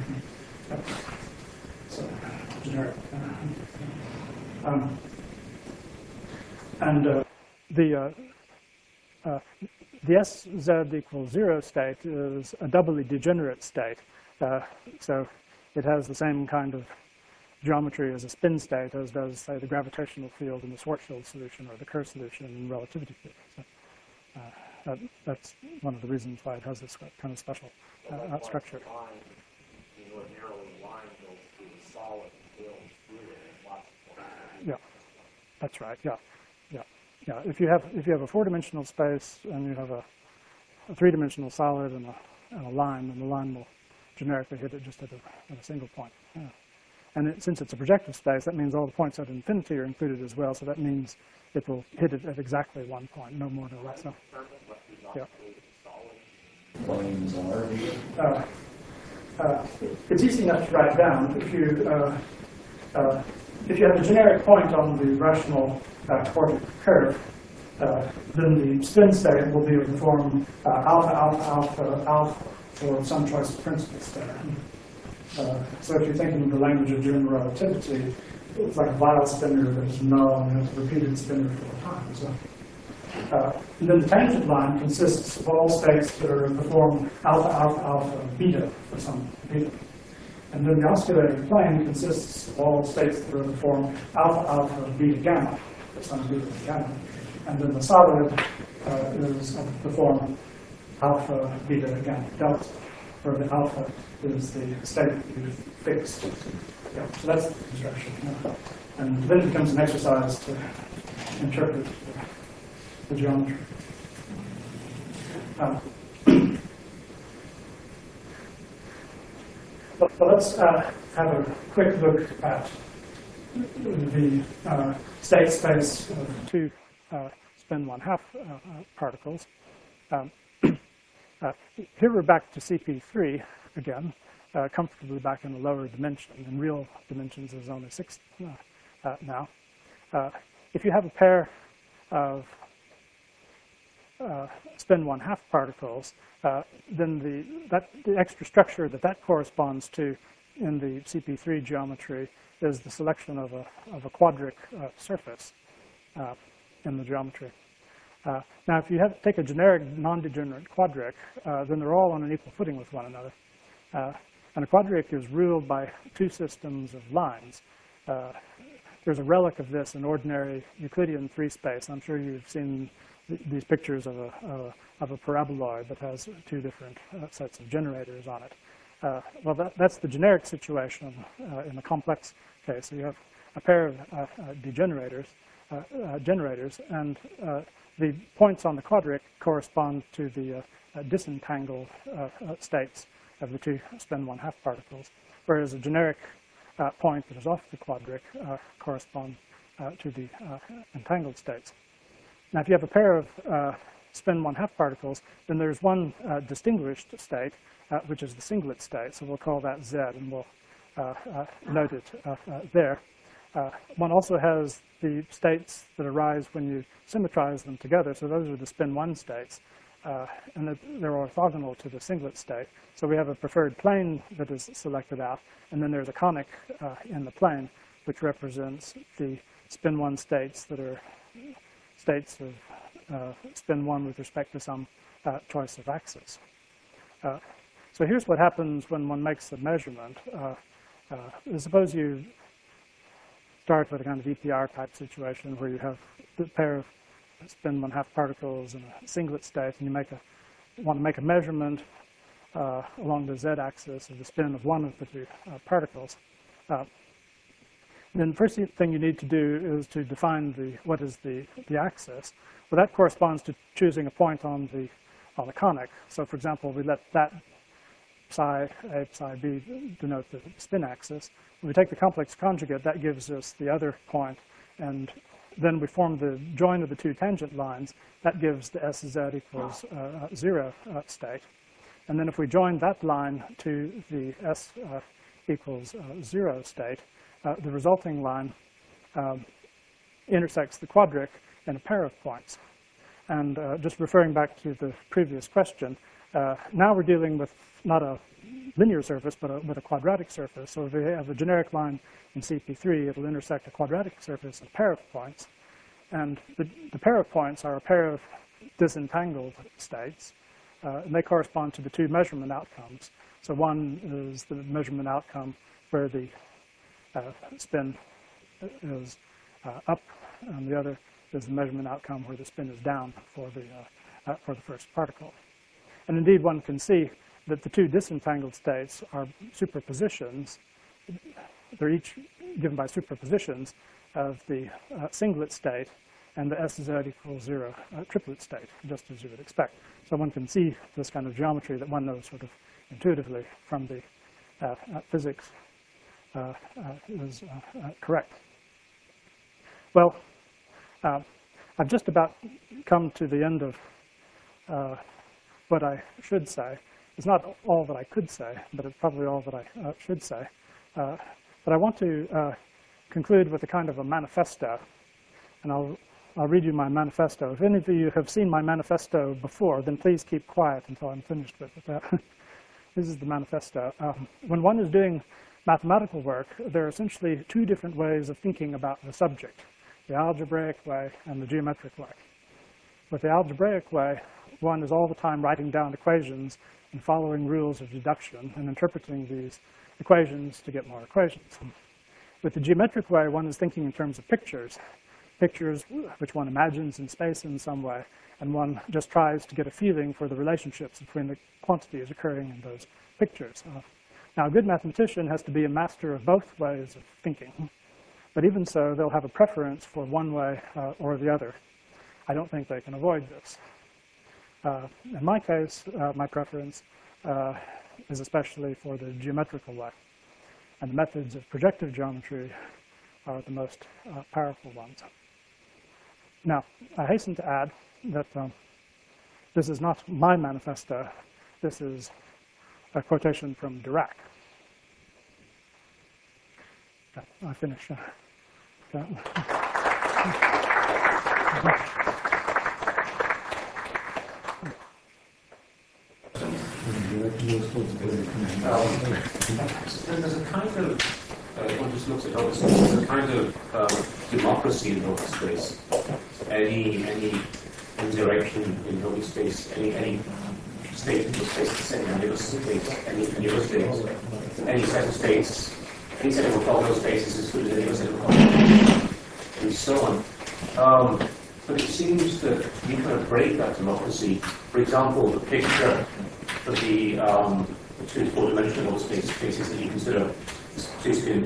So, generic. Um, and uh, the uh, uh, the S Z equals zero state is a doubly degenerate state. Uh, so it has the same kind of geometry as a spin state as does, say, the gravitational field in the Schwarzschild solution or the Kerr solution in relativity field. So, uh, that, that's one of the reasons why it has this kind of special uh, uh, structure. Yeah, that's right. Yeah, yeah, yeah. If you have if you have a four-dimensional space and you have a, a three-dimensional solid and a, and a line, then the line will generically hit it just at a, at a single point. Yeah. And it, since it's a projective space, that means all the points at infinity are included as well. So that means it will hit it at exactly one point, no more, no less. So, yeah. Volumes are. uh, uh, it's easy enough to write down. If you uh, uh, if you have a generic point on the rational uh, quartic curve, uh, then the spin state will be of the form uh, alpha, alpha, alpha, alpha for some choice of principal state. Uh, so if you're thinking of the language of general relativity, it's like a vial spinner that is null and has a repeated spinner four times. So, uh, and then the tangent line consists of all states that are in the form alpha, alpha, alpha, beta for some beta. And then the osculating plane consists of all states that are in the form alpha, alpha, beta, gamma for some beta, gamma. And then the solid uh, is of the form alpha, beta, gamma, delta, where the alpha is the state that you've fixed. Yeah, so that's the construction. Yeah. And then it becomes an exercise to interpret the, the geometry. Um, but, but let's uh, have a quick look at the uh, state space of Two uh, spin one half uh, uh, particles. Um, uh, here we're back to C P three again, uh, comfortably back in a lower dimension. In real dimensions, there's only six uh, uh, now. Uh, if you have a pair of uh, spin one half particles, uh, then the that the extra structure that that corresponds to in the C P three geometry is the selection of a of a quadric uh, surface uh, in the geometry. Uh, now, if you have take a generic non-degenerate quadric, uh, then they're all on an equal footing with one another. Uh, and a quadric is ruled by two systems of lines. Uh, there's a relic of this in ordinary Euclidean three space. I'm sure you've seen th these pictures of a, uh, of a paraboloid that has two different uh, sets of generators on it. Uh, well, that, that's the generic situation uh, in the complex case. So you have a pair of uh, uh, degenerators, uh, uh, generators, and uh, the points on the quadric correspond to the uh, uh, disentangled uh, uh, states of the two spin one half particles, whereas a generic uh, point that is off the quadric uh, corresponds uh, to the uh, entangled states. Now, if you have a pair of uh, spin one half particles, then there's one uh, distinguished state, uh, which is the singlet state. So we'll call that Z, and we'll uh, uh, note it uh, uh, there. Uh, one also has the states that arise when you symmetrize them together. So those are the spin one states, uh, and they're orthogonal to the singlet state. So we have a preferred plane that is selected out, and then there's a conic uh, in the plane, which represents the spin one states that are states of uh, spin one with respect to some uh, choice of axis. Uh, so here's what happens when one makes a measurement. Uh, uh, suppose you start with a kind of E P R type situation where you have a pair of spin one half particles in a singlet state, and you make a want to make a measurement uh, along the Z axis of the spin of one of the two uh, particles. Uh, then the first thing you need to do is to define the what is the the axis. Well, that corresponds to choosing a point on the on the conic. So, for example, we let that psi A, psi B denote the spin axis. When we take the complex conjugate, that gives us the other point, and then we form the join of the two tangent lines. That gives the S Z equals uh, zero uh, state. And then if we join that line to the S uh, equals uh, zero state, uh, the resulting line um, intersects the quadric in a pair of points. And uh, just referring back to the previous question, uh, now we're dealing with not a linear surface, but a, with a quadratic surface. So if we have a generic line in C P three, it'll intersect a quadratic surface in a pair of points. And the, the pair of points are a pair of disentangled states, uh, and they correspond to the two measurement outcomes. So one is the measurement outcome where the uh, spin is uh, up, and the other is the measurement outcome where the spin is down for the, uh, uh, for the first particle. And indeed, one can see that the two disentangled states are superpositions. They're each given by superpositions of the uh, singlet state and the S Z equals zero uh, triplet state, just as you would expect. So one can see this kind of geometry that one knows sort of intuitively from the uh, uh, physics uh, uh, is uh, uh, correct. Well, uh, I've just about come to the end of uh, what I should say. It's not all that I could say, but it's probably all that I uh, should say. Uh, but I want to uh, conclude with a kind of a manifesto, and I'll, I'll read you my manifesto. If any of you have seen my manifesto before, then please keep quiet until I'm finished with it. This is the manifesto. Um, when one is doing mathematical work, there are essentially two different ways of thinking about the subject, the algebraic way and the geometric way. With the algebraic way, one is all the time writing down equations and following rules of deduction and interpreting these equations to get more equations. With the geometric way, one is thinking in terms of pictures, pictures which one imagines in space in some way, and one just tries to get a feeling for the relationships between the quantities occurring in those pictures. Uh, now, a good mathematician has to be a master of both ways of thinking, but even so, they'll have a preference for one way uh, or the other. I don't think they can avoid this. Uh, in my case, uh, my preference uh, is especially for the geometrical way. And the methods of projective geometry are the most uh, powerful ones. Now, I hasten to add that um, this is not my manifesto. This is a quotation from Dirac. Okay, I finish. Okay. Um, there's a kind of, uh, one just looks at Hubble space, there's a kind of uh, democracy in Hubble space. Any any interaction in Hubble space, any any state in the space, the same any other states, any any other states, any set of states, any set of orthogonal spaces is good as any other set of orthogonal, and so on. Um, but it seems that you kind of break that democracy. For example, the picture of the um, two four-dimensional space spaces that you consider two-spin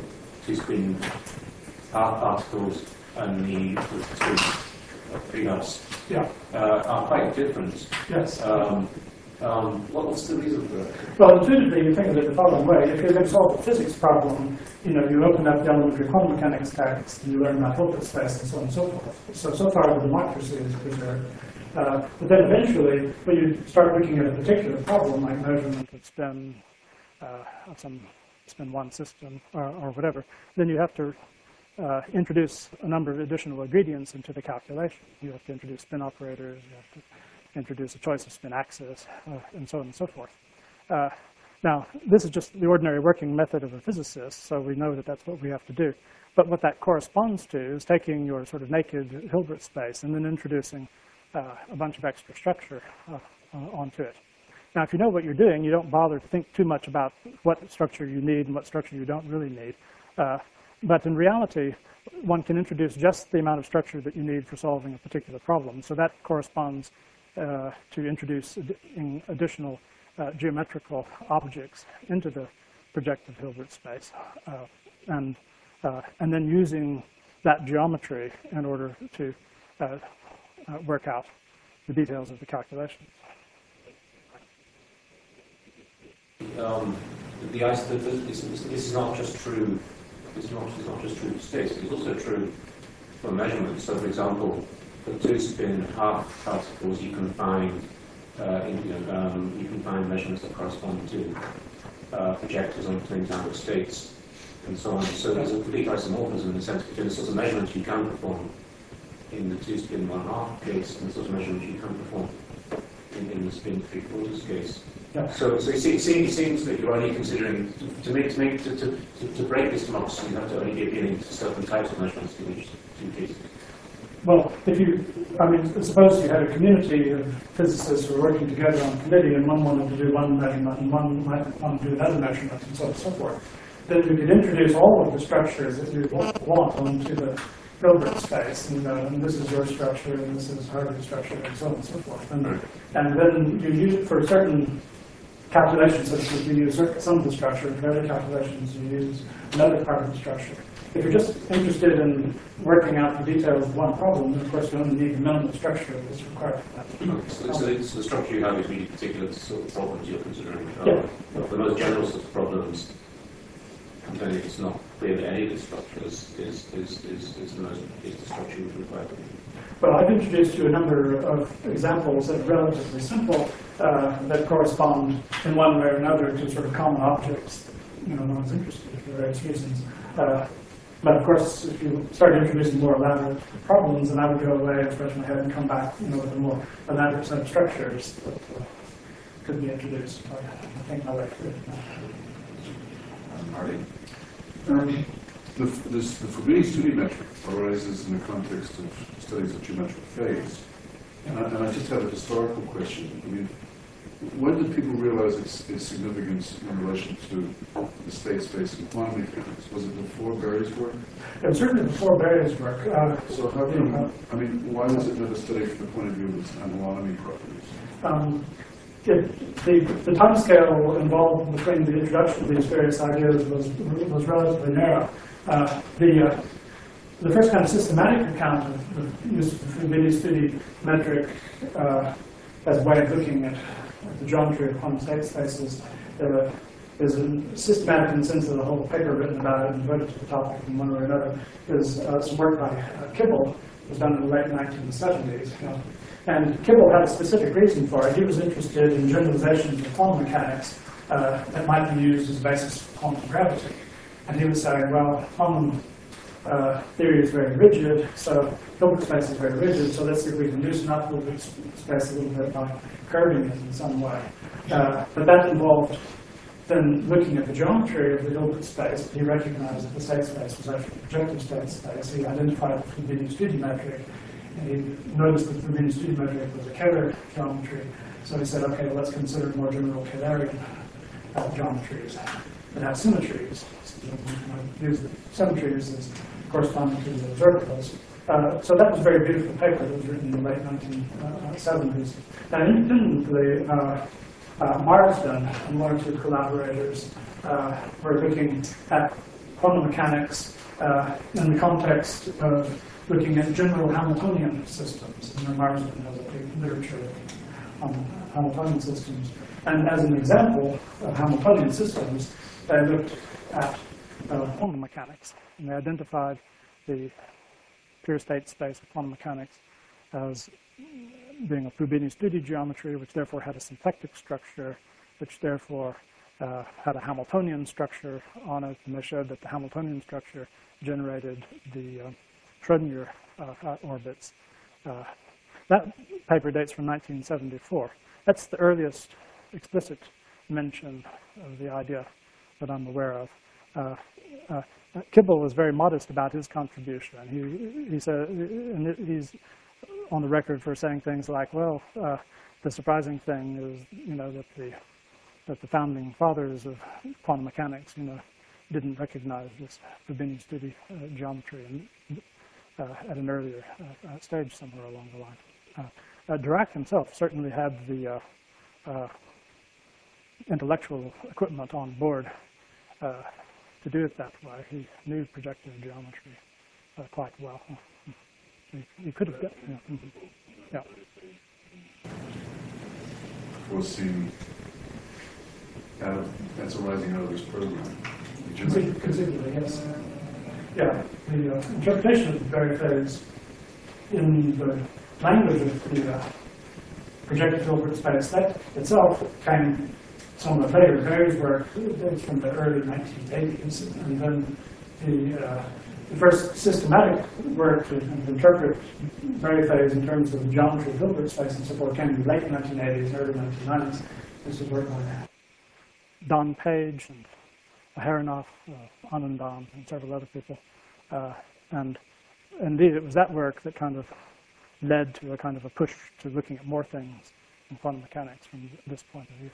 two spin half particles and the, the two three halves Yeah, uh, are quite different. yes. Um, um, what, what's the reason for that? Well, intuitively, you think of it the following way. If you're going to solve a physics problem, you know, you open up the elementary quantum mechanics text, and you learn about Hilbert space, and so on and so forth. So, so far, the democracy is preserved. Uh, but then eventually, when you start looking at a particular problem, like measurement of spin uh, of some spin one system or, or whatever, then you have to uh, introduce a number of additional ingredients into the calculation. You have to introduce spin operators, you have to introduce a choice of spin axis, uh, and so on and so forth. Uh, now, this is just the ordinary working method of a physicist, so we know that that's what we have to do. But what that corresponds to is taking your sort of naked Hilbert space and then introducing uh, a bunch of extra structure uh, uh, onto it. Now, if you know what you're doing, you don't bother to think too much about what structure you need and what structure you don't really need. Uh, but in reality, one can introduce just the amount of structure that you need for solving a particular problem. So that corresponds uh, to introduce ad in additional uh, geometrical objects into the projective Hilbert space, uh, and uh, and then using that geometry in order to uh, uh, work out the details of the calculations. Um, the ice, the, this, this is not just true. It's not, it's not just true for states. It's also true for measurements. So, for example, for two-spin half particles, you can find uh, in, you know, um, you can find measurements that correspond to uh, projectors on twin tower states, and so on. So there's a complete isomorphism in the sense between the sorts of measurements you can perform in the two-spin one-half case and the sorts of measurements you can perform in, in the spin three-quarters case. Yeah. So, so it seems, seems, seems that you're only considering to, to make to make to, to, to break this democracy, you have to only be appealing to certain types of measurements in each two cases. Well, if you, I mean, suppose you had a community of physicists who were working together on a committee, and one wanted to do one measurement, and one might want to do another measurement, and so on and so forth. Then you could introduce all of the structures that you want onto the Hilbert space, and, uh, and this is your structure, and this is Harvey's structure, and so on and so forth. And, and then you use it for certain calculations, such as you use some of the structure, and for other calculations you use another part of the structure. If you're just interested in working out the details of one problem, then of course you only need the minimum structure that's required for that. So, so it's the structure you have is really particular to the sort of problems you're considering. Yeah. Uh, the most general sort of problems, then it's not clear that any of the structures is, is, is, is, the, most, is the structure you require. Well, I've introduced you a number of examples that are relatively simple, uh, that correspond in one way or another to sort of common objects that, you know, no one's interested in for various reasons. Uh, but of course, if you start introducing more elaborate problems, then I would go away and scratch my head and come back, you know, with a more elaborate set of structures that uh, could be introduced. I, I think my way through it. Marty? Um, the, this, the Fubini-Study metric arises in the context of studies of geometric phase. And I, and I just have a historical question. I mean, when did people realize its, its significance in relation to the state space and quantum mechanics? Was it before Berry's work? It was certainly before Berry's work. Uh, So how come, I mean, why was it not a study from the point of view of its anemonomy properties? Um, it, the, the time scale involved between the introduction of these various ideas was, was relatively narrow. Uh, the, uh, the first kind of systematic account of the use of the Fubini-Study metric uh, as a way of looking at the geometry of quantum state spaces uh, is a systematic in the sense that a whole paper written about it and devoted to the topic in one way or another is uh, some work by uh, Kibble. It was done in the late nineteen seventies. You know. And Kibble had a specific reason for it. He was interested in generalizations of quantum mechanics uh, that might be used as a basis for quantum gravity. And he was saying, well, quantum uh, theory is very rigid, so Hilbert space is very rigid, so let's see if we can loosen up Hilbert space a little bit by curving it in some way. Uh, but that involved then looking at the geometry of the Hilbert space. He recognized that the state space was actually a projective state space. He identified the Fubini-Study metric, and he noticed that the Fubini-Study metric was a Kähler geometry. So he said, okay, well, let's consider more general Kählerian uh, geometries that have symmetries. So we might use the symmetries as corresponding to the observables. Uh, so that was a very beautiful paper that was written in the late nineteen seventies. Now, independently, uh, uh, Marsden and one or two collaborators uh, were looking at quantum mechanics uh, in the context of looking at general Hamiltonian systems. And Marsden has a big literature on Hamiltonian systems. And as an example of Hamiltonian systems, they looked at uh, quantum mechanics, and they identified the pure state space of quantum mechanics as being a Frobenius-Studi geometry, which therefore had a symplectic structure, which therefore uh, had a Hamiltonian structure on it, and they showed that the Hamiltonian structure generated the uh, Schrodinger uh, orbits. Uh, that paper dates from nineteen seventy-four. That's the earliest explicit mention of the idea that I'm aware of. Uh, uh, Kibble was very modest about his contribution. He, he said, and he's on the record for saying things like, well, uh, the surprising thing is, you know, that the, that the founding fathers of quantum mechanics, you know, didn't recognize this Frobenius-Studi uh, geometry and, uh, at an earlier uh, stage somewhere along the line. Uh, uh, Dirac himself certainly had the uh, uh, intellectual equipment on board uh, to do it that way. He knew projective geometry uh, quite well. He, he could have done, yeah. Mm-hmm. Yeah. Foreseen out of, that's arising out of this program. Conceivably, conceivably, yes. Yeah, the uh, interpretation of the Berry phase in the language of the uh, projected Hilbert space, that itself came somewhat later. Berry's work dates from the early nineteen eighties, and then the, uh, the first systematic work to interpret Berry phase in terms of the geometry of Hilbert space and so forth came in the late nineteen eighties, early nineteen nineties. This is work by Don Page and Aharonov, uh, Anandam, and several other people. Uh, and indeed, it was that work that kind of led to a kind of a push to looking at more things in quantum mechanics from this point of view.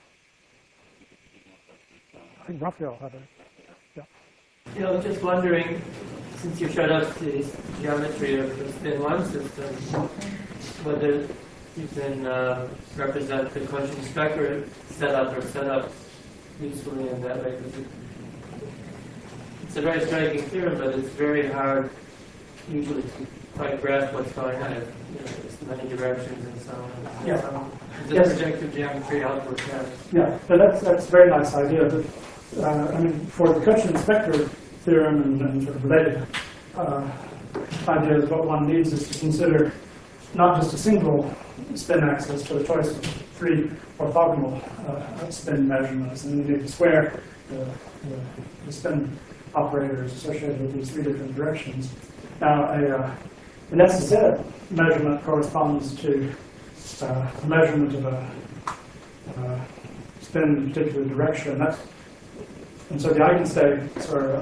I think Raphael had a, yeah. You know, just wondering, since you showed us the geometry of the spin one system, whether you can uh, represent the Cauchy-Strecker setup or setup usefully in that way. Because it, it's a very striking theorem, but it's very hard usually to quite grasp what's going on. It, you know, there's many directions and so on. Yeah. So, it's a Yes. projective geometry outward path. Yeah, but that's, that's a very nice idea. But, uh, I mean, for the Cauchy-Spector theorem and, and sort of related uh, ideas, what one needs is to consider not just a single spin axis, but a choice of three orthogonal uh, spin measurements, and you need to square the, the, the spin operators associated with these three different directions. Now, a, uh, an S Z measurement corresponds to uh, a measurement of a uh, spin in a particular direction. That's, and so the eigenstates are,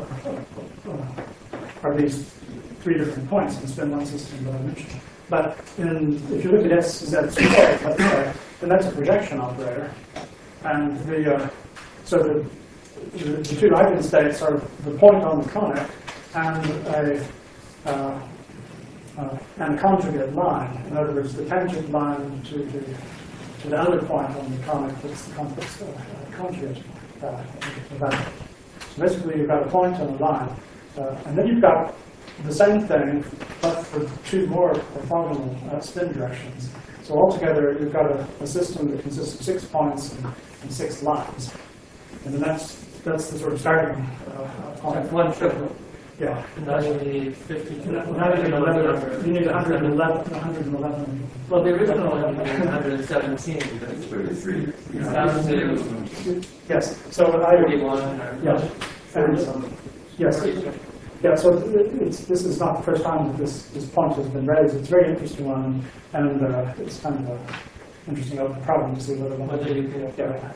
uh, are these three different points in the spin one system that I mentioned. But in, if you look at S Z squared, then that's a projection operator. And the, uh, so the, the, the two eigenstates are the point on the conic and a, uh, uh, and a conjugate line. In other words, the tangent line to the, to the other point on the conic that's the complex uh, conjugate uh, of that. So basically, you've got a point and a line. Uh, and then you've got the same thing, but for two more orthogonal uh, spin directions. So altogether, you've got a, a system that consists of six points and, and six lines. And then that's, that's the sort of starting uh, point. That's one triple. Yeah. Not only fifty-two. one hundred eleven, you need one hundred eleven, one hundred eleven. Well, the original one was one hundred seventeen. That's thirty-three. It's down to Yes, so I, forty-one. Or yeah, and, yes. Yeah, so it's, this is not the first time that this, this point has been raised. It's a very interesting one, and uh, it's kind of an interesting open problem to see whether one. Whether you can. Yeah.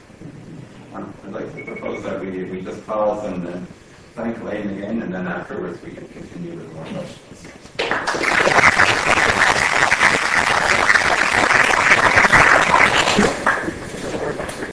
I'd like to propose that we, we just pause and then thank Lane again, and then afterwards we can continue with more questions.